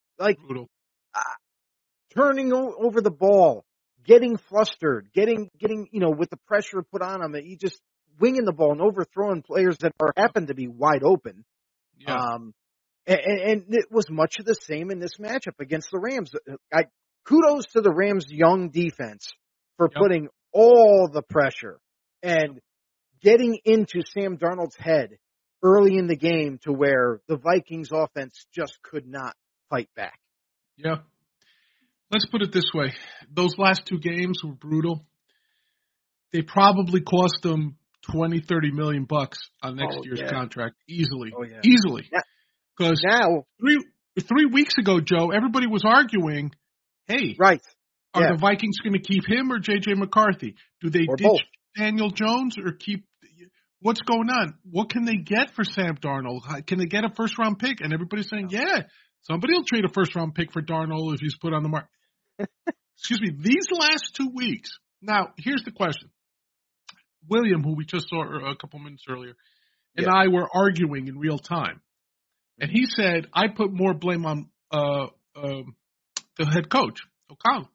Turning over the ball, getting flustered, getting with the pressure put on him, he just winging the ball and overthrowing players that happen to be wide open. Yeah. And it was much of the same in this matchup against the Rams. Kudos to the Rams' young defense for putting all the pressure and getting into Sam Darnold's head early in the game to where the Vikings offense just could not fight back. Yeah. Let's put it this way. Those last 2 games were brutal. They probably cost them $20-30 million on next year's contract easily. Easily. Because now 3 weeks ago, Joe, everybody was arguing, hey, are the Vikings going to keep him or J.J. McCarthy? Do they ditch both Daniel Jones or keep – what's going on? What can they get for Sam Darnold? Can they get a first-round pick? And everybody's saying, somebody will trade a first-round pick for Darnold if he's put on the market. Excuse me. These last 2 weeks – now, here's the question. William, who we just saw a couple minutes earlier, and I were arguing in real time. And he said, I put more blame on the head coach, O'Connell.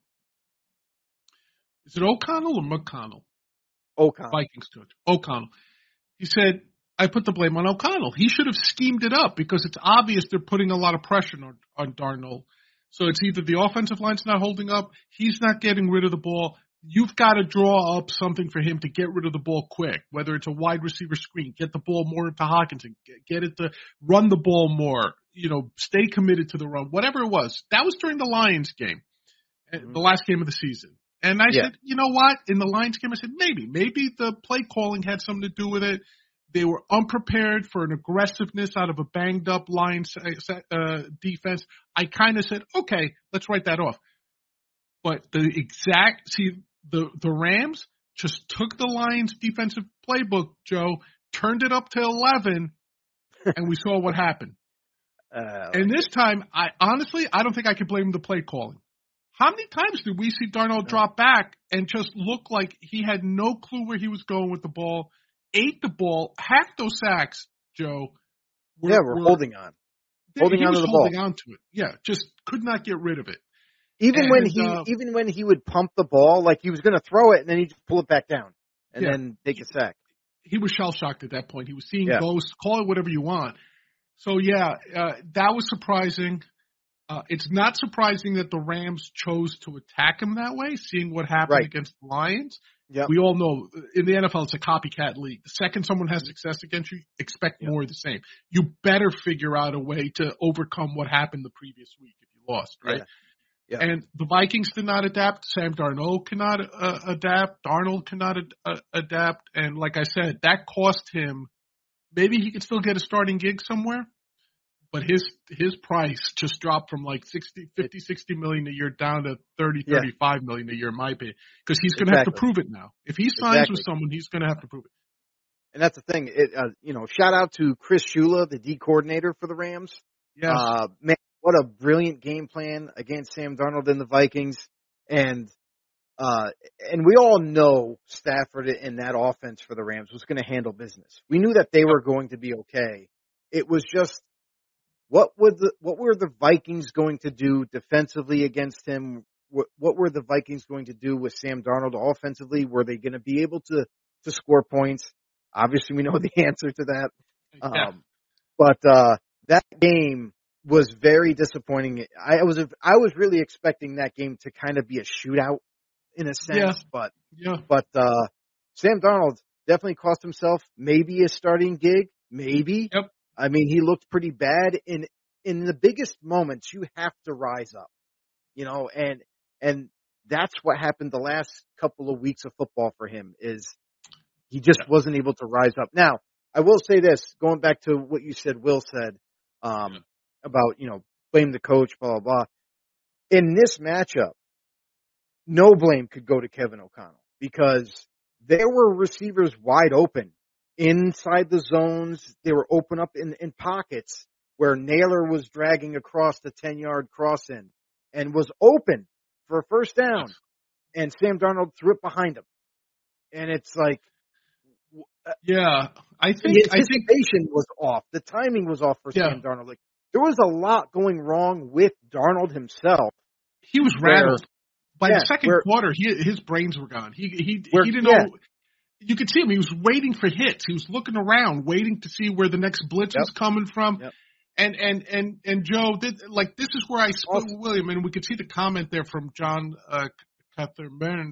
Is it O'Connell or McConnell? O'Connell. Vikings coach. O'Connell. He said, I put the blame on O'Connell. He should have schemed it up because it's obvious they're putting a lot of pressure on Darnold. So it's either the offensive line's not holding up, he's not getting rid of the ball. You've got to draw up something for him to get rid of the ball quick, whether it's a wide receiver screen, get the ball more into Hockenson, get it to run the ball more, stay committed to the run, whatever it was. That was during the Lions game, the last game of the season. And I said, you know what? In the Lions game, I said, maybe the play calling had something to do with it. They were unprepared for an aggressiveness out of a banged up Lions defense. I kind of said, okay, let's write that off. But the Rams just took the Lions defensive playbook, Joe, turned it up to 11, and we saw what happened. And this time, I don't think I could blame the play calling. How many times did we see Darnold drop back and just look like he had no clue where he was going with the ball, ate the ball, half those sacks, Joe? We're holding on. Holding on to the ball. Holding on to it. Yeah, just could not get rid of it. Even when he would pump the ball, like he was going to throw it and then he'd just pull it back down and then take a sack. He was shell-shocked at that point. He was seeing ghosts. Call it whatever you want. So, that was surprising. It's not surprising that the Rams chose to attack him that way, seeing what happened against the Lions. Yep. We all know in the NFL it's a copycat league. The second someone has success against you, expect more of the same. You better figure out a way to overcome what happened the previous week if you lost, right? Yeah. And the Vikings did not adapt. Sam Darnold cannot adapt. Darnold cannot adapt. And like I said, that cost him. Maybe he could still get a starting gig somewhere, but his price just dropped from like 60 million a year down to 35 million a year, in my opinion, because he's going to have to prove it now. If he signs with someone, he's going to have to prove it. And that's the thing. Shout out to Chris Shula, the D coordinator for the Rams. Yes. Man, what a brilliant game plan against Sam Darnold and the Vikings. And we all know Stafford and that offense for the Rams was going to handle business. We knew that they were going to be okay. It was just, what were the Vikings going to do defensively against him? What were the Vikings going to do with Sam Darnold offensively? Were they going to be able to score points? Obviously, we know the answer to that. But that game was very disappointing. I was really expecting that game to kind of be a shootout in a sense, but Sam Darnold definitely cost himself maybe a starting gig, maybe. Yep. I mean, he looked pretty bad in the biggest moments. You have to rise up, and that's what happened the last couple of weeks of football for him is he just wasn't able to rise up. Now, I will say this, going back to what you said, Will said, about, blame the coach, blah, blah, blah. In this matchup, no blame could go to Kevin O'Connell because there were receivers wide open inside the zones. They were open up in pockets where Naylor was dragging across the 10-yard cross-in and was open for a first down, and Sam Darnold threw it behind him. And it's like, I think the anticipation was off. The timing was off for Sam Darnold. Like, there was a lot going wrong with Darnold himself. He was rattled. By the second quarter, his brains were gone. He didn't know. You could see him. He was waiting for hits. He was looking around, waiting to see where the nenext blitz was coming from. Yep. And Joe, this is where I spoke with William, and we could see the comment there from John Cathemarinos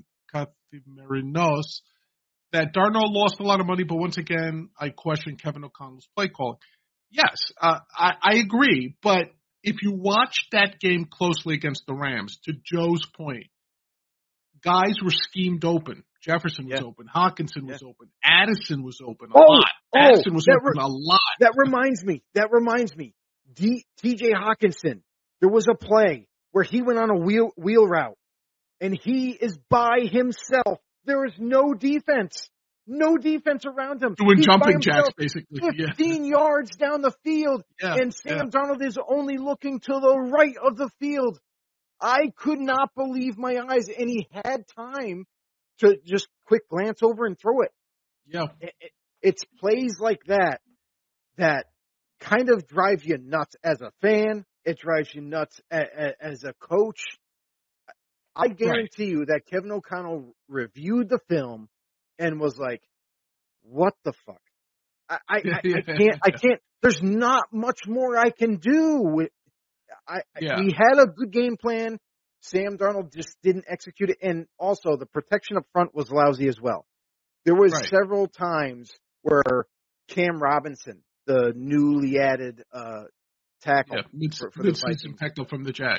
that Darnold lost a lot of money, but once again, I question Kevin O'Connell's play calling. Yes, I agree, but if you watch that game closely against the Rams, to Joe's point, guys were schemed open. Jefferson was open. Hockenson was open. Addison was open a lot. Addison was open a lot. That reminds me. TJ Hockenson, there was a play where he went on a wheel route, and he is by himself. There is no defense. No defense around him. Doing jumping jacks, basically. 15 yards down the field, and Sam Darnold is only looking to the right of the field. I could not believe my eyes, and he had time to just quick glance over and throw it. Yeah. It's plays like that kind of drive you nuts as a fan. it drives you nuts. As a coach, I guarantee you that Kevin O'Connell reviewed the film and was like, "What the fuck? I can't. There's not much more I can do." We had a good game plan. Sam Darnold just didn't execute it, and also the protection up front was lousy as well. There was several times where Cam Robinson, the newly added tackle for the Vikings, tackle from the Jags,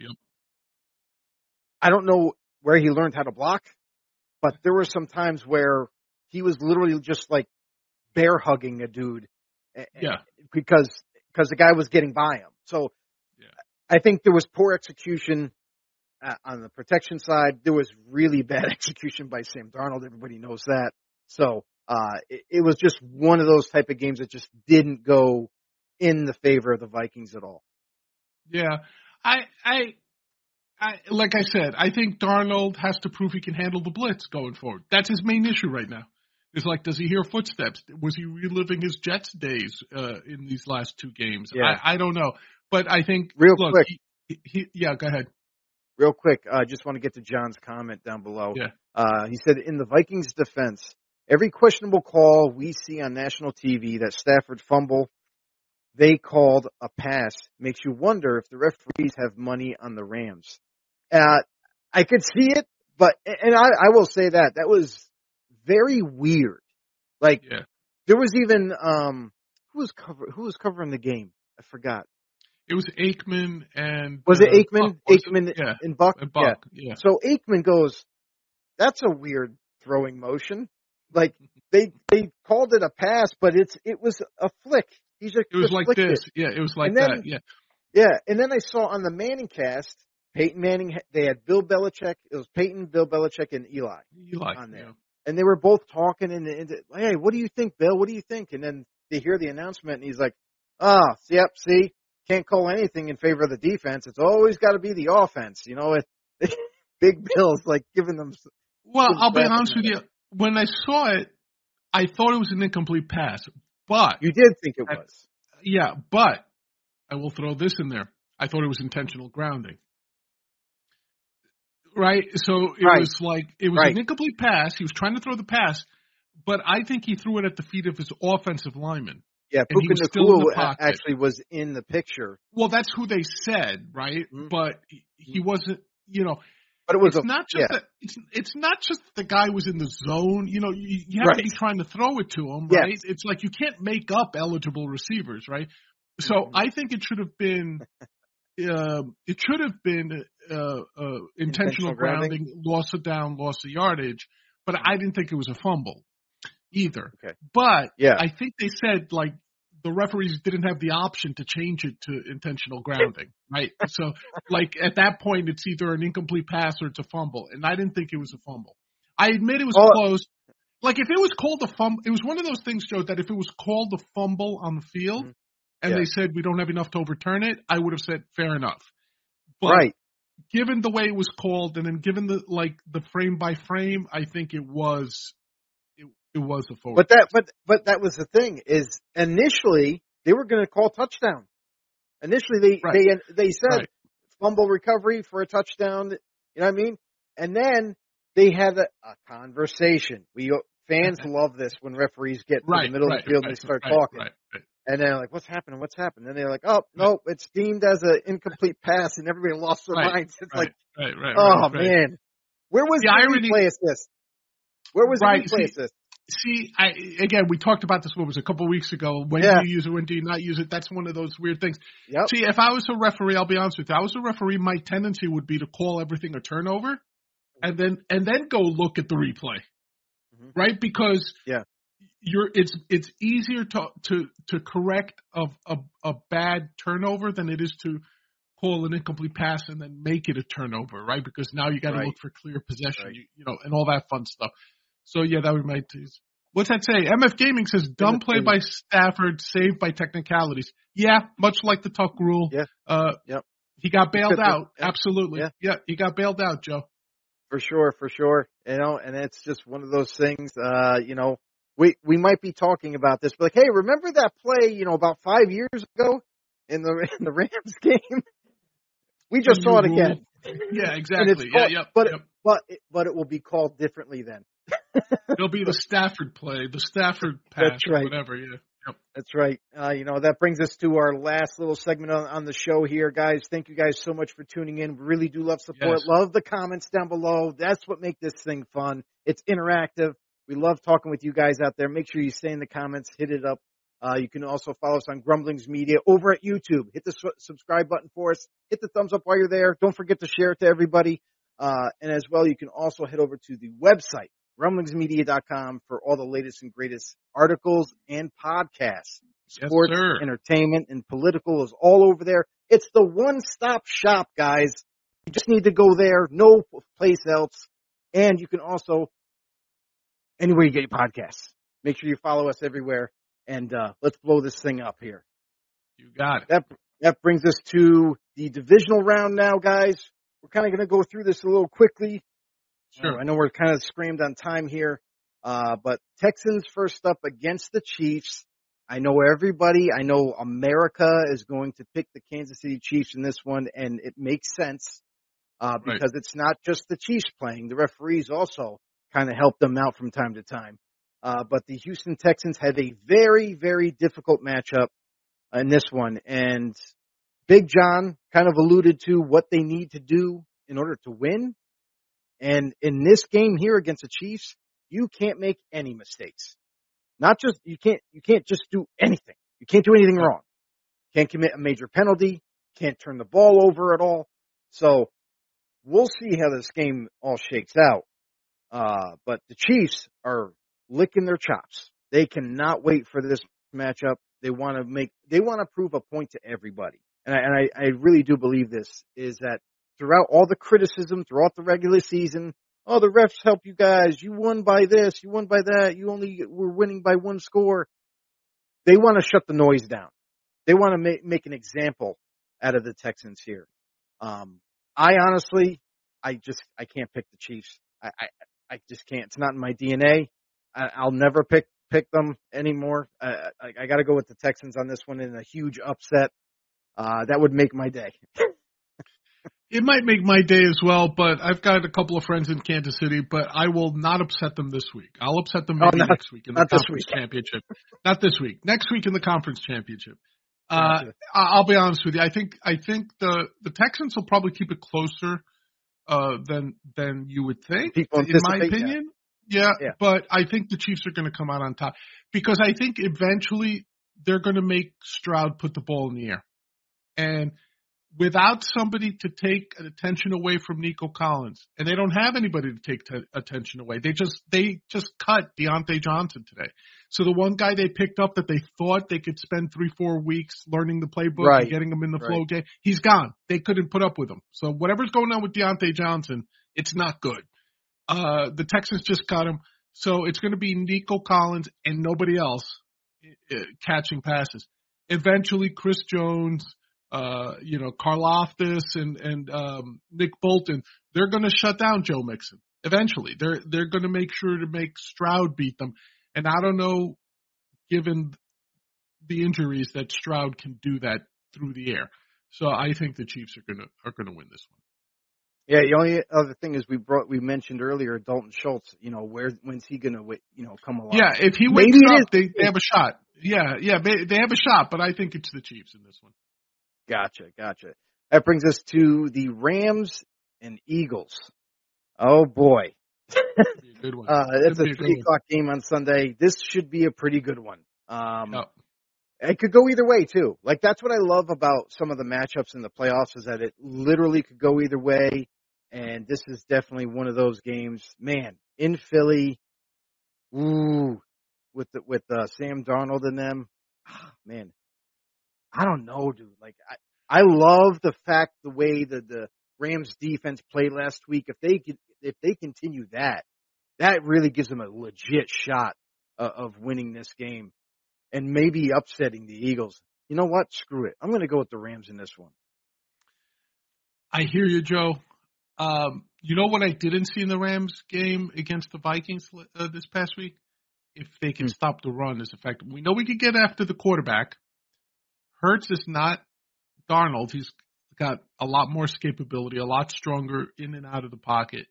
I don't know where he learned how to block, but there were some times where he was literally just like bear hugging a dude, because the guy was getting by him. So I think there was poor execution on the protection side. There was really bad execution by Sam Darnold. Everybody knows that. So it was just one of those type of games that just didn't go in the favor of the Vikings at all. Yeah, I like I said, I think Darnold has to prove he can handle the blitz going forward. That's his main issue right now. It's like, does he hear footsteps? Was he reliving his Jets days in these last two games? Yeah. I don't know. But I think, quick. Go ahead. Real quick, I just want to get to John's comment down below. Yeah. He said, in the Vikings' defense, every questionable call we see on national TV that Stafford fumble, they called a pass, makes you wonder if the referees have money on the Rams. I could see it, but I will say that was very weird. Like, there was even who was covering the game? I forgot. It was Aikman and was it Aikman? Buck, Aikman yeah. and Buck. And Buck. Yeah. So Aikman goes, "That's a weird throwing motion." Like they called it a pass, but it was a flick. It was like this. Yeah, it was like that. Yeah. Yeah, and then I saw on the Manning cast, Peyton Manning. They had Bill Belichick. It was Peyton, Bill Belichick, and Eli on there. Yeah. And they were both talking, and hey, what do you think, Bill? What do you think? And then they hear the announcement, and he's like, see, can't call anything in favor of the defense. It's always got to be the offense. You know, Big Bill's like giving them. Well, I'll be honest with you. When I saw it, I thought it was an incomplete pass, but you did think it was. Yeah, but I will throw this in there. I thought it was intentional grounding. Right? So it was like, it was an incomplete pass. He was trying to throw the pass, but I think he threw it at the feet of his offensive lineman. Yeah, Puka Nacua actually was in the picture. Well, that's who they said, right? Mm-hmm. But he wasn't, But it was not just that. It's not just the guy was in the zone. You have to be trying to throw it to him, right? Yes. It's like you can't make up eligible receivers, right? So I think it should have been intentional grounding, loss of down, loss of yardage, but I didn't think it was a fumble either. Okay. But I think they said like the referees didn't have the option to change it to intentional grounding, right? So like at that point it's either an incomplete pass or it's a fumble, and I didn't think it was a fumble. I admit it was close. Like if it was called a fumble, it was one of those things, Joe, that if it was called a fumble on the field and they said we don't have enough to overturn it, I would have said fair enough. But given the way it was called, and then given the frame by frame, I think it was a forward. But that was the thing, is initially they were going to call touchdown. Initially they said fumble recovery for a touchdown. You know what I mean? And then they had a conversation. Fans love this when referees get to the middle of the field and they start talking. And they're like, what's happening? What's happening? And they're like, oh, no, it's deemed as an incomplete pass, and everybody lost their minds. It's man. Where was the replay assist? Where was the replay assist? See, again, we talked about this, a couple of weeks ago. When do you use it? When do you not use it? That's one of those weird things. Yep. See, if I was a referee, I'll be honest with you. If I was a referee, my tendency would be to call everything a turnover and then go look at the replay. Right? Because it's easier to correct a bad turnover than it is to call an incomplete pass and then make it a turnover, right? Because now you got to look for clear possession, and all that fun stuff. So that would make tease. What's that say? MF Gaming says dumb play by Stafford, saved by technicalities. Yeah, much like the Tuck rule. Yeah. He got bailed out. Absolutely. Yeah, he got bailed out, Joe. For sure. And it's just one of those things, we might be talking about this, but like, hey, remember that play, about 5 years ago in the Rams game. We just saw it again. Yeah, exactly. But it will be called differently then. It'll be the Stafford play, the Stafford pass, That's right. or whatever. Yeah. Yep. That's right. That brings us to our last little segment on the show here, guys. Thank you guys so much for tuning in. We really do love support. Yes. Love the comments down below. That's what makes this thing fun. It's interactive. We love talking with you guys out there. Make sure you stay in the comments, hit it up. You can also follow us on Grumblings Media over at YouTube. Hit the subscribe button for us. Hit the thumbs up while you're there. Don't forget to share it to everybody. And as well, you can also head over to the website, grumblingsmedia.com, for all the latest and greatest articles and podcasts. Sports, yes, entertainment, and political is all over there. It's the one-stop shop, guys. You just need to go there. No place else. And you can also, anywhere you get your podcasts, make sure you follow us everywhere. And let's blow this thing up here. You got it. That brings us to the divisional round now, guys. We're kind of going to go through this a little quickly. Sure. I know we're kind of scrammed on time here, but Texans first up against the Chiefs. I know America is going to pick the Kansas City Chiefs in this one, and it makes sense because It's not just the Chiefs playing. The referees also kind of help them out from time to time. But the Houston Texans have a very, very difficult matchup in this one, and Big John kind of alluded to what they need to do in order to win. And in this game here against the Chiefs, you can't make any mistakes. You can't just do anything. You can't do anything wrong. Can't commit a major penalty. Can't turn the ball over at all. So we'll see how this game all shakes out. But the Chiefs are licking their chops. They cannot wait for this matchup. They want to prove a point to everybody. And I really do believe this is that throughout all the criticism, throughout the regular season, oh, the refs help you guys. You won by this. You won by that. You only were winning by one score. They want to shut the noise down. They want to make an example out of the Texans here. I honestly, I can't pick the Chiefs. I just can't. It's not in my DNA. I'll never pick them anymore. I got to go with the Texans on this one in a huge upset. That would make my day. It might make my day as well, but I've got a couple of friends in Kansas City, but I will not upset them this week. I'll upset them next week in the conference championship. Not this week. Next week in the conference championship. I'll be honest with you. I think the Texans will probably keep it closer than you would think, in my opinion. Yeah, but I think the Chiefs are going to come out on top because I think eventually they're going to make Stroud put the ball in the air. And without somebody to take attention away from Nico Collins, and they don't have anybody to take attention away. They just cut Deontay Johnson today. So the one guy they picked up that they thought they could spend 3-4 weeks learning the playbook and getting him in the flow game, he's gone. They couldn't put up with him. So whatever's going on with Deontay Johnson, it's not good. The Texans just cut him. So it's going to be Nico Collins and nobody else catching passes. Eventually, Chris Jones, Karlaftis and Nick Bolton, they're going to shut down Joe Mixon. Eventually, they're going to make sure to make Stroud beat them. And I don't know, given the injuries, that Stroud can do that through the air. So I think the Chiefs are going to win this one. Yeah, the only other thing is we mentioned earlier Dalton Schultz. When's he going to come along? Yeah, if he wakes up, they have a shot. Yeah, they have a shot, but I think it's the Chiefs in this one. Gotcha. That brings us to the Rams and Eagles. Oh boy, good one. It's a 3:00 game on Sunday. This should be a pretty good one. It could go either way too. Like that's what I love about some of the matchups in the playoffs is that it literally could go either way. And this is definitely one of those games, man. In Philly, with Sam Darnold and them, man. I don't know, dude. Like I love the way the Rams defense played last week. If they continue that really gives them a legit shot of winning this game and maybe upsetting the Eagles. You know what? Screw it. I'm going to go with the Rams in this one. I hear you, Joe. You know what I didn't see in the Rams game against the Vikings this past week? If they can stop the run is effective. We know we could get after the quarterback. Hurts is not Darnold. He's got a lot more escapability, a lot stronger in and out of the pocket.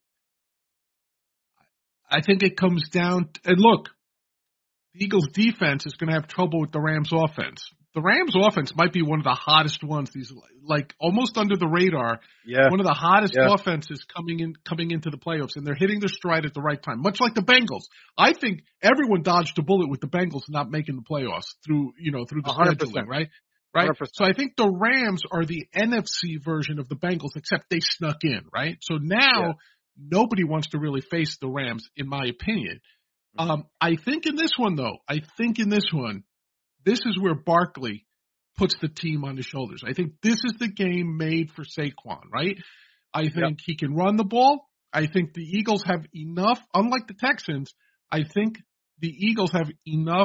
I think it comes down – and look, the Eagles' defense is going to have trouble with the Rams' offense. The Rams' offense might be one of the hottest ones. These like almost under the radar. Yeah. One of the hottest offenses coming into the playoffs, and they're hitting their stride at the right time. Much like the Bengals, I think everyone dodged a bullet with the Bengals not making the playoffs through the 100%. scheduling, right? Right. 100%. So I think the Rams are the NFC version of the Bengals, except they snuck in, right? So now nobody wants to really face the Rams, in my opinion. I think in this one, though, this is where Barkley puts the team on his shoulders. I think this is the game made for Saquon, right? I think he can run the ball. I think the Eagles have enough, unlike the Texans, I think the Eagles have enough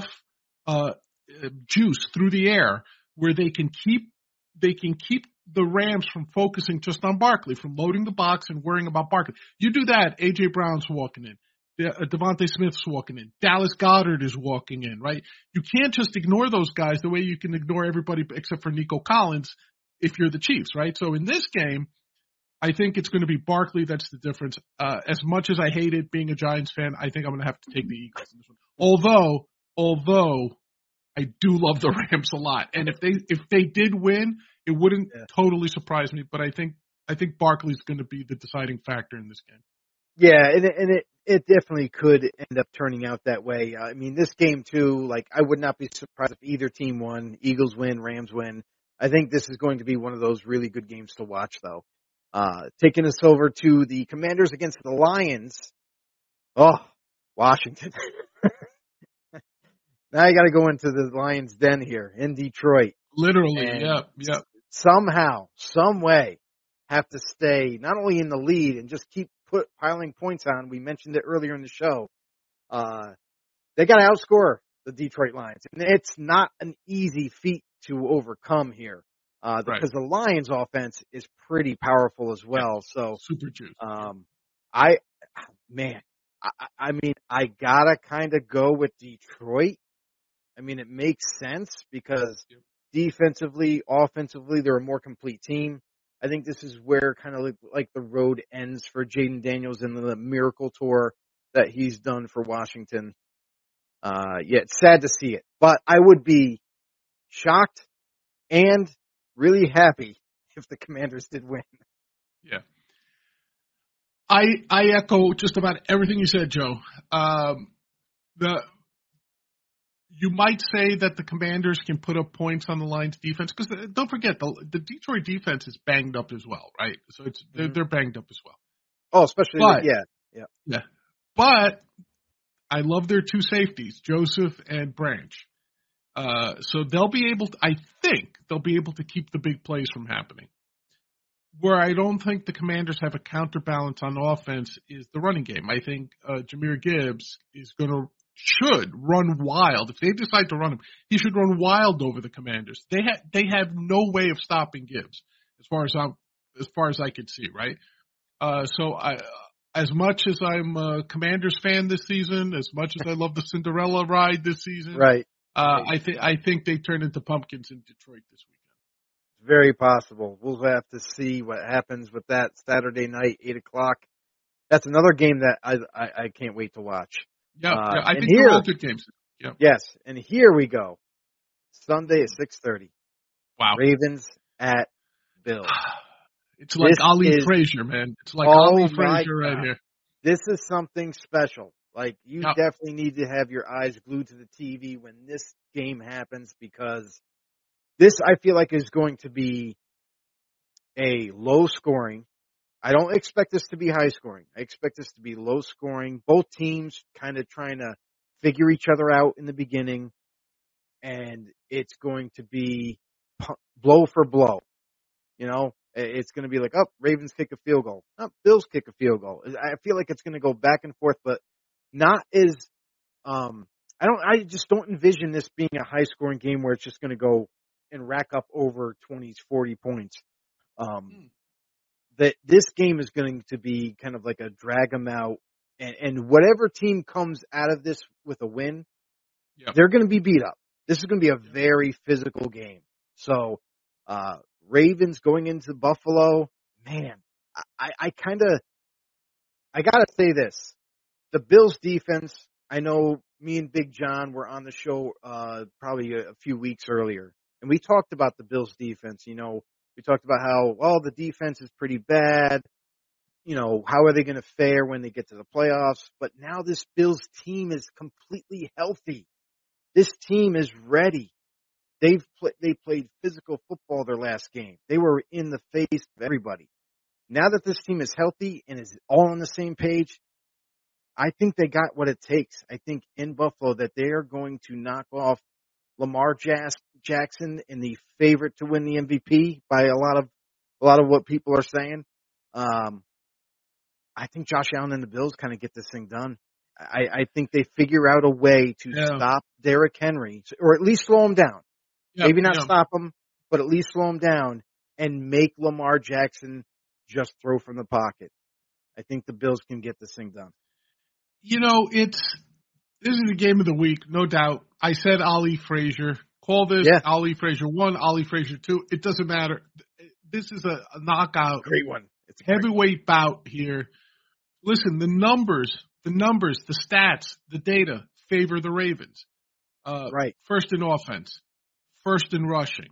juice through the air where they can keep the Rams from focusing just on Barkley, from loading the box and worrying about Barkley. You do that, A.J. Brown's walking in. Devontae Smith's walking in. Dallas Goedert is walking in, right? You can't just ignore those guys the way you can ignore everybody except for Nico Collins if you're the Chiefs, right? So in this game, I think it's going to be Barkley that's the difference. As much as I hated being a Giants fan, I think I'm going to have to take the Eagles in this one. Although I do love the Rams a lot, and if they did win, it wouldn't totally surprise me. But I think Barkley's going to be the deciding factor in this game. Yeah, and it definitely could end up turning out that way. I mean, this game too, like I would not be surprised if either team won. Eagles win, Rams win. I think this is going to be one of those really good games to watch, though. Taking us over to the Commanders against the Lions. Oh, Washington. Now you got to go into the Lions' den here in Detroit. Literally, and yep. Somehow, some way, have to stay not only in the lead and just keep piling points on. We mentioned it earlier in the show. They got to outscore the Detroit Lions, and it's not an easy feat to overcome here. Because the Lions' offense is pretty powerful as well. So super juice. I gotta kind of go with Detroit. I mean, it makes sense because defensively, offensively, they're a more complete team. I think this is where kind of like the road ends for Jaden Daniels in the miracle tour that he's done for Washington. It's sad to see it, but I would be shocked and really happy if the Commanders did win. Yeah. I echo just about everything you said, Joe. You might say that the Commanders can put up points on the Lions defense because don't forget the Detroit defense is banged up as well, right? So they're banged up as well. Oh, especially yeah. But I love their two safeties, Joseph and Branch. So they'll be able to, I think they'll be able to keep the big plays from happening. Where I don't think the Commanders have a counterbalance on offense is the running game. I think Jahmyr Gibbs should run wild. If they decide to run him, he should run wild over the Commanders. They have no way of stopping Gibbs as far as I could see, right? As much as I'm a Commanders fan this season, as much as I love the Cinderella ride this season, right. I think they turn into pumpkins in Detroit this weekend. Very possible. We'll have to see what happens with that Saturday night, 8:00. That's another game that I can't wait to watch. Yeah, I think they're all good games. Yeah. Yes, and here we go. Sunday at 6:30. Wow. Ravens at Bills. It's like Ali Frazier, man. It's like Ali Frazier right here. This is something special. Like, you definitely need to have your eyes glued to the TV when this game happens because this, I feel like, is going to be a low scoring. I don't expect this to be high scoring. I expect this to be low scoring. Both teams kind of trying to figure each other out in the beginning, and it's going to be blow for blow. You know, it's going to be like, Ravens kick a field goal. Bills kick a field goal. I feel like it's going to go back and forth, but not as I just don't envision this being a high scoring game where it's just going to go and rack up over 20, 40 points. That this game is going to be kind of like a drag them out, and whatever team comes out of this with a win, they're going to be beat up. This is going to be a very physical game. So Ravens going into Buffalo, man, I gotta say this. The Bills defense, I know me and Big John were on the show probably a few weeks earlier, and we talked about the Bills defense. We talked about how, the defense is pretty bad. How are they going to fare when they get to the playoffs? But now this Bills team is completely healthy. This team is ready. They played physical football their last game. They were in the face of everybody. Now that this team is healthy and is all on the same page, I think they got what it takes. I think in Buffalo that they are going to knock off Lamar Jackson in the favorite to win the MVP by a lot of what people are saying. I think Josh Allen and the Bills kind of get this thing done. I think they figure out a way to stop Derrick Henry, or at least slow him down. Maybe not stop him, but at least slow him down and make Lamar Jackson just throw from the pocket. I think the Bills can get this thing done. This is the game of the week, no doubt. I said Ali Frazier. Call this Ali Frazier 1, Ali Frazier 2. It doesn't matter. This is a knockout. Great one. It's heavyweight bout here. Listen, the numbers, the stats, the data favor the Ravens. Right. First in offense, first in rushing,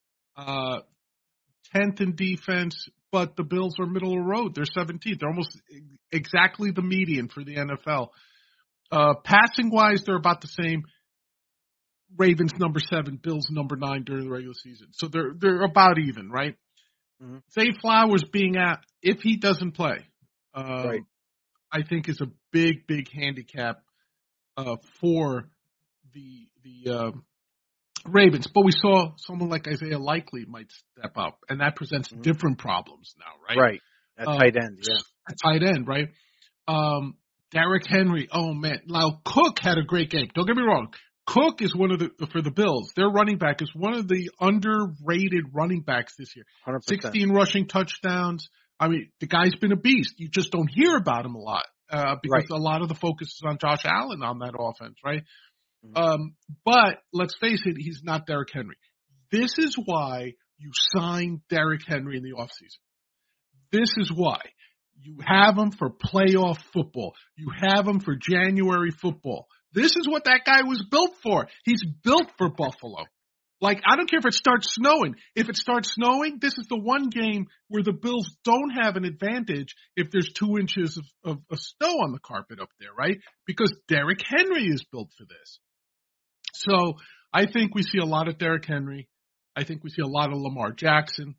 10th in defense, but the Bills are middle of the road. They're 17th. They're almost exactly the median for the NFL. Passing-wise, they're about the same. Ravens number 7, Bills number 9 during the regular season. So they're about even, right? Mm-hmm. Zay Flowers being out, if he doesn't play, right. I think is a big, big handicap for the Ravens. But we saw someone like Isaiah Likely might step up, and that presents different problems now, right? Right. At tight end, At tight end, right? Derrick Henry, oh man. Now, Cook had a great game. Don't get me wrong. Cook is for the Bills, their running back is one of the underrated running backs this year. 100%. 16 rushing touchdowns. I mean, the guy's been a beast. You just don't hear about him a lot because a lot of the focus is on Josh Allen on that offense, right? Mm-hmm. But let's face it, he's not Derrick Henry. This is why you sign Derrick Henry in the offseason. This is why. You have him for playoff football. You have him for January football. This is what that guy was built for. He's built for Buffalo. Like, I don't care if it starts snowing. If it starts snowing, this is the one game where the Bills don't have an advantage if there's 2 inches of snow on the carpet up there, right? Because Derrick Henry is built for this. So I think we see a lot of Derrick Henry. I think we see a lot of Lamar Jackson.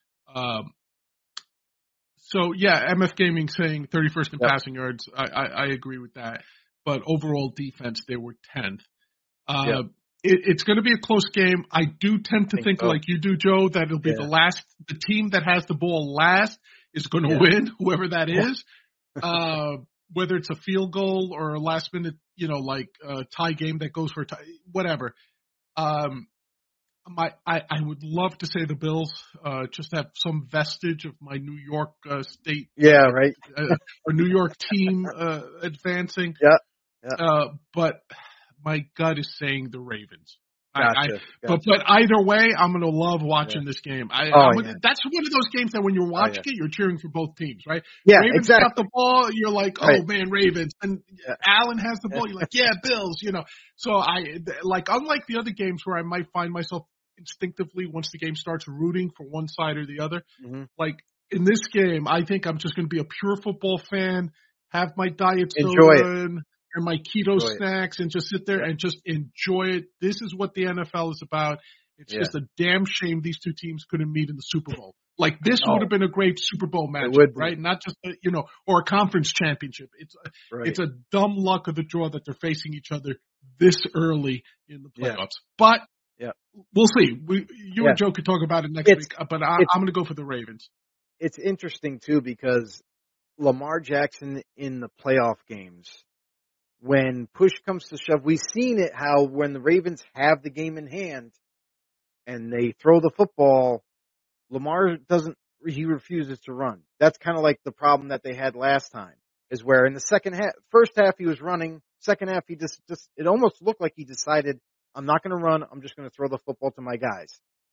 So, yeah, MF Gaming saying 31st in passing yards. I agree with that. But overall defense, they were 10th. It's going to be a close game. I do tend to think like you do, Joe, that it'll be the team that has the ball last is going to win, whoever that is. Whether it's a field goal or a last minute, tie game that goes for a tie, whatever. I would love to say the Bills just have some vestige of my New York state. Yeah, right. Or New York team advancing. Yeah. But my gut is saying the Ravens. Gotcha. But either way, I'm going to love watching this game. That's one of those games that when you're watching it, you're cheering for both teams, right? Yeah, Ravens exactly. got the ball, you're like, man, Ravens. And Allen has the ball, you're like, yeah, Bills, So unlike the other games where I might find myself instinctively, once the game starts, rooting for one side or the other, like in this game, I think I'm just going to be a pure football fan, have my diet soda and my keto snacks and just sit there and just enjoy it. This is what the NFL is about. It's just a damn shame these two teams couldn't meet in the Super Bowl. Like, this would have been a great Super Bowl matchup, right? Not just, or a conference championship. It's a dumb luck of the draw that they're facing each other this early in the playoffs. But we'll see. You and Joe could talk about it next week, but I'm going to go for the Ravens. It's interesting, too, because Lamar Jackson in the playoff games, when push comes to shove, we've seen it how when the Ravens have the game in hand and they throw the football, Lamar he refuses to run. That's kind of like the problem that they had last time, is where in the first half he was running, second half he just it almost looked like he decided, I'm not going to run, I'm just going to throw the football to my guys.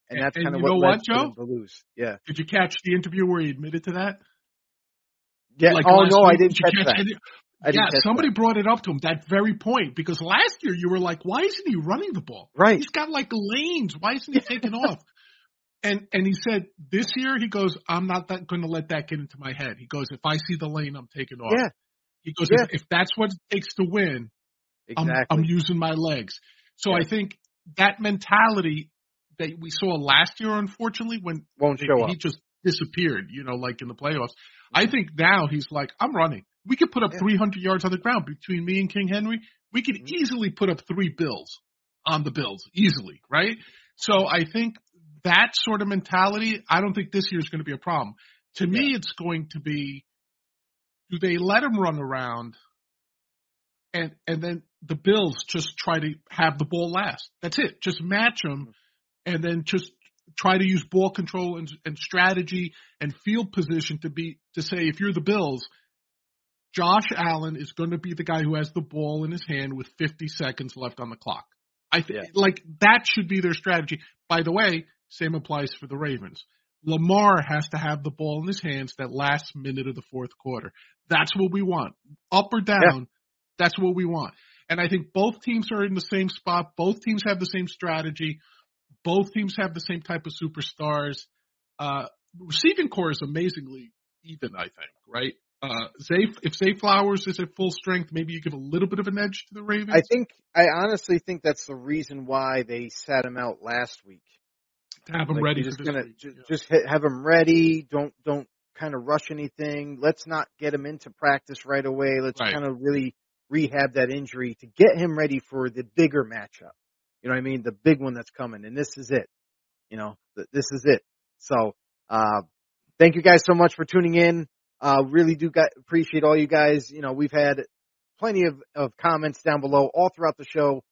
And that's kind of you what know led what, for Joe? them to lose. Yeah. Did you catch the interview where he admitted to that? Yeah. Like Oh last no, week? I didn't Did you catch that. any- I didn't Yeah, catch somebody that. brought it up to him, that very point, because last year you were like, why isn't he running the ball? Right. He's got like lanes. Why isn't he taking off? And he said this year, he goes, I'm not going to let that get into my head. He goes, if I see the lane, I'm taking off. Yeah. He goes, Yeah. if that's what it takes to win, Exactly. I'm using my legs. So Yeah. I think that mentality that we saw last year, unfortunately, when Won't show he up. just disappeared, like in the playoffs. I think now he's like, I'm running. We could put up 300 yards on the ground between me and King Henry. We could easily put up 3 Bills on the Bills, easily, right? So I think that sort of mentality, I don't think this year is going to be a problem. To me, it's going to be, do they let him run around and then the Bills just try to have the ball last? That's it. Just match them and then just try to use ball control and strategy and field position to say, if you're the Bills, Josh Allen is going to be the guy who has the ball in his hand with 50 seconds left on the clock. I think like that should be their strategy. By the way, same applies for the Ravens. Lamar has to have the ball in his hands that last minute of the fourth quarter. That's what we want. Up or down, that's what we want. And I think both teams are in the same spot. Both teams have the same strategy. Both teams have the same type of superstars. Receiving core is amazingly even, I think, right? If Zay Flowers is at full strength, maybe you give a little bit of an edge to the Ravens. I honestly think that's the reason why they sat him out last week. To have him ready for this week. Just have him ready. Don't kind of rush anything. Let's not get him into practice right away. Let's kind of really rehab that injury to get him ready for the bigger matchup. You know what I mean? The big one that's coming. And this is it. This is it. So, thank you guys so much for tuning in. Really do appreciate all you guys. We've had plenty of comments down below all throughout the show.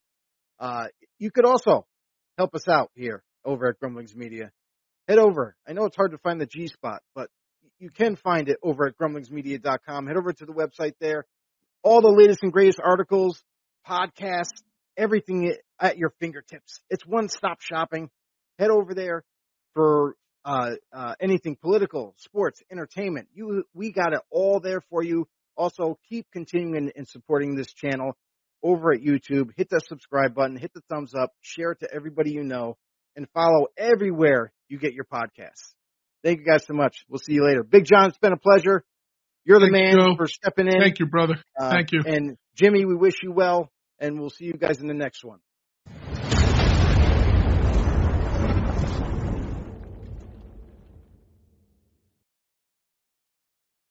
You could also help us out here over at Grumblings Media. Head over. I know it's hard to find the G spot, but you can find it over at grumblingsmedia.com. Head over to the website there. All the latest and greatest articles, podcasts, everything at your fingertips. It's one-stop shopping. Head over there for anything political, sports, entertainment. We got it all there for you. Also, keep continuing and supporting this channel over at YouTube. Hit the subscribe button, hit the thumbs up, share it to everybody you know, and follow everywhere you get your podcasts. Thank you guys so much. We'll see you later. Big John, it's been a pleasure. You're the man for stepping in. Thank you, brother. Thank you. And Jimmy, we wish you well, and we'll see you guys in the next one.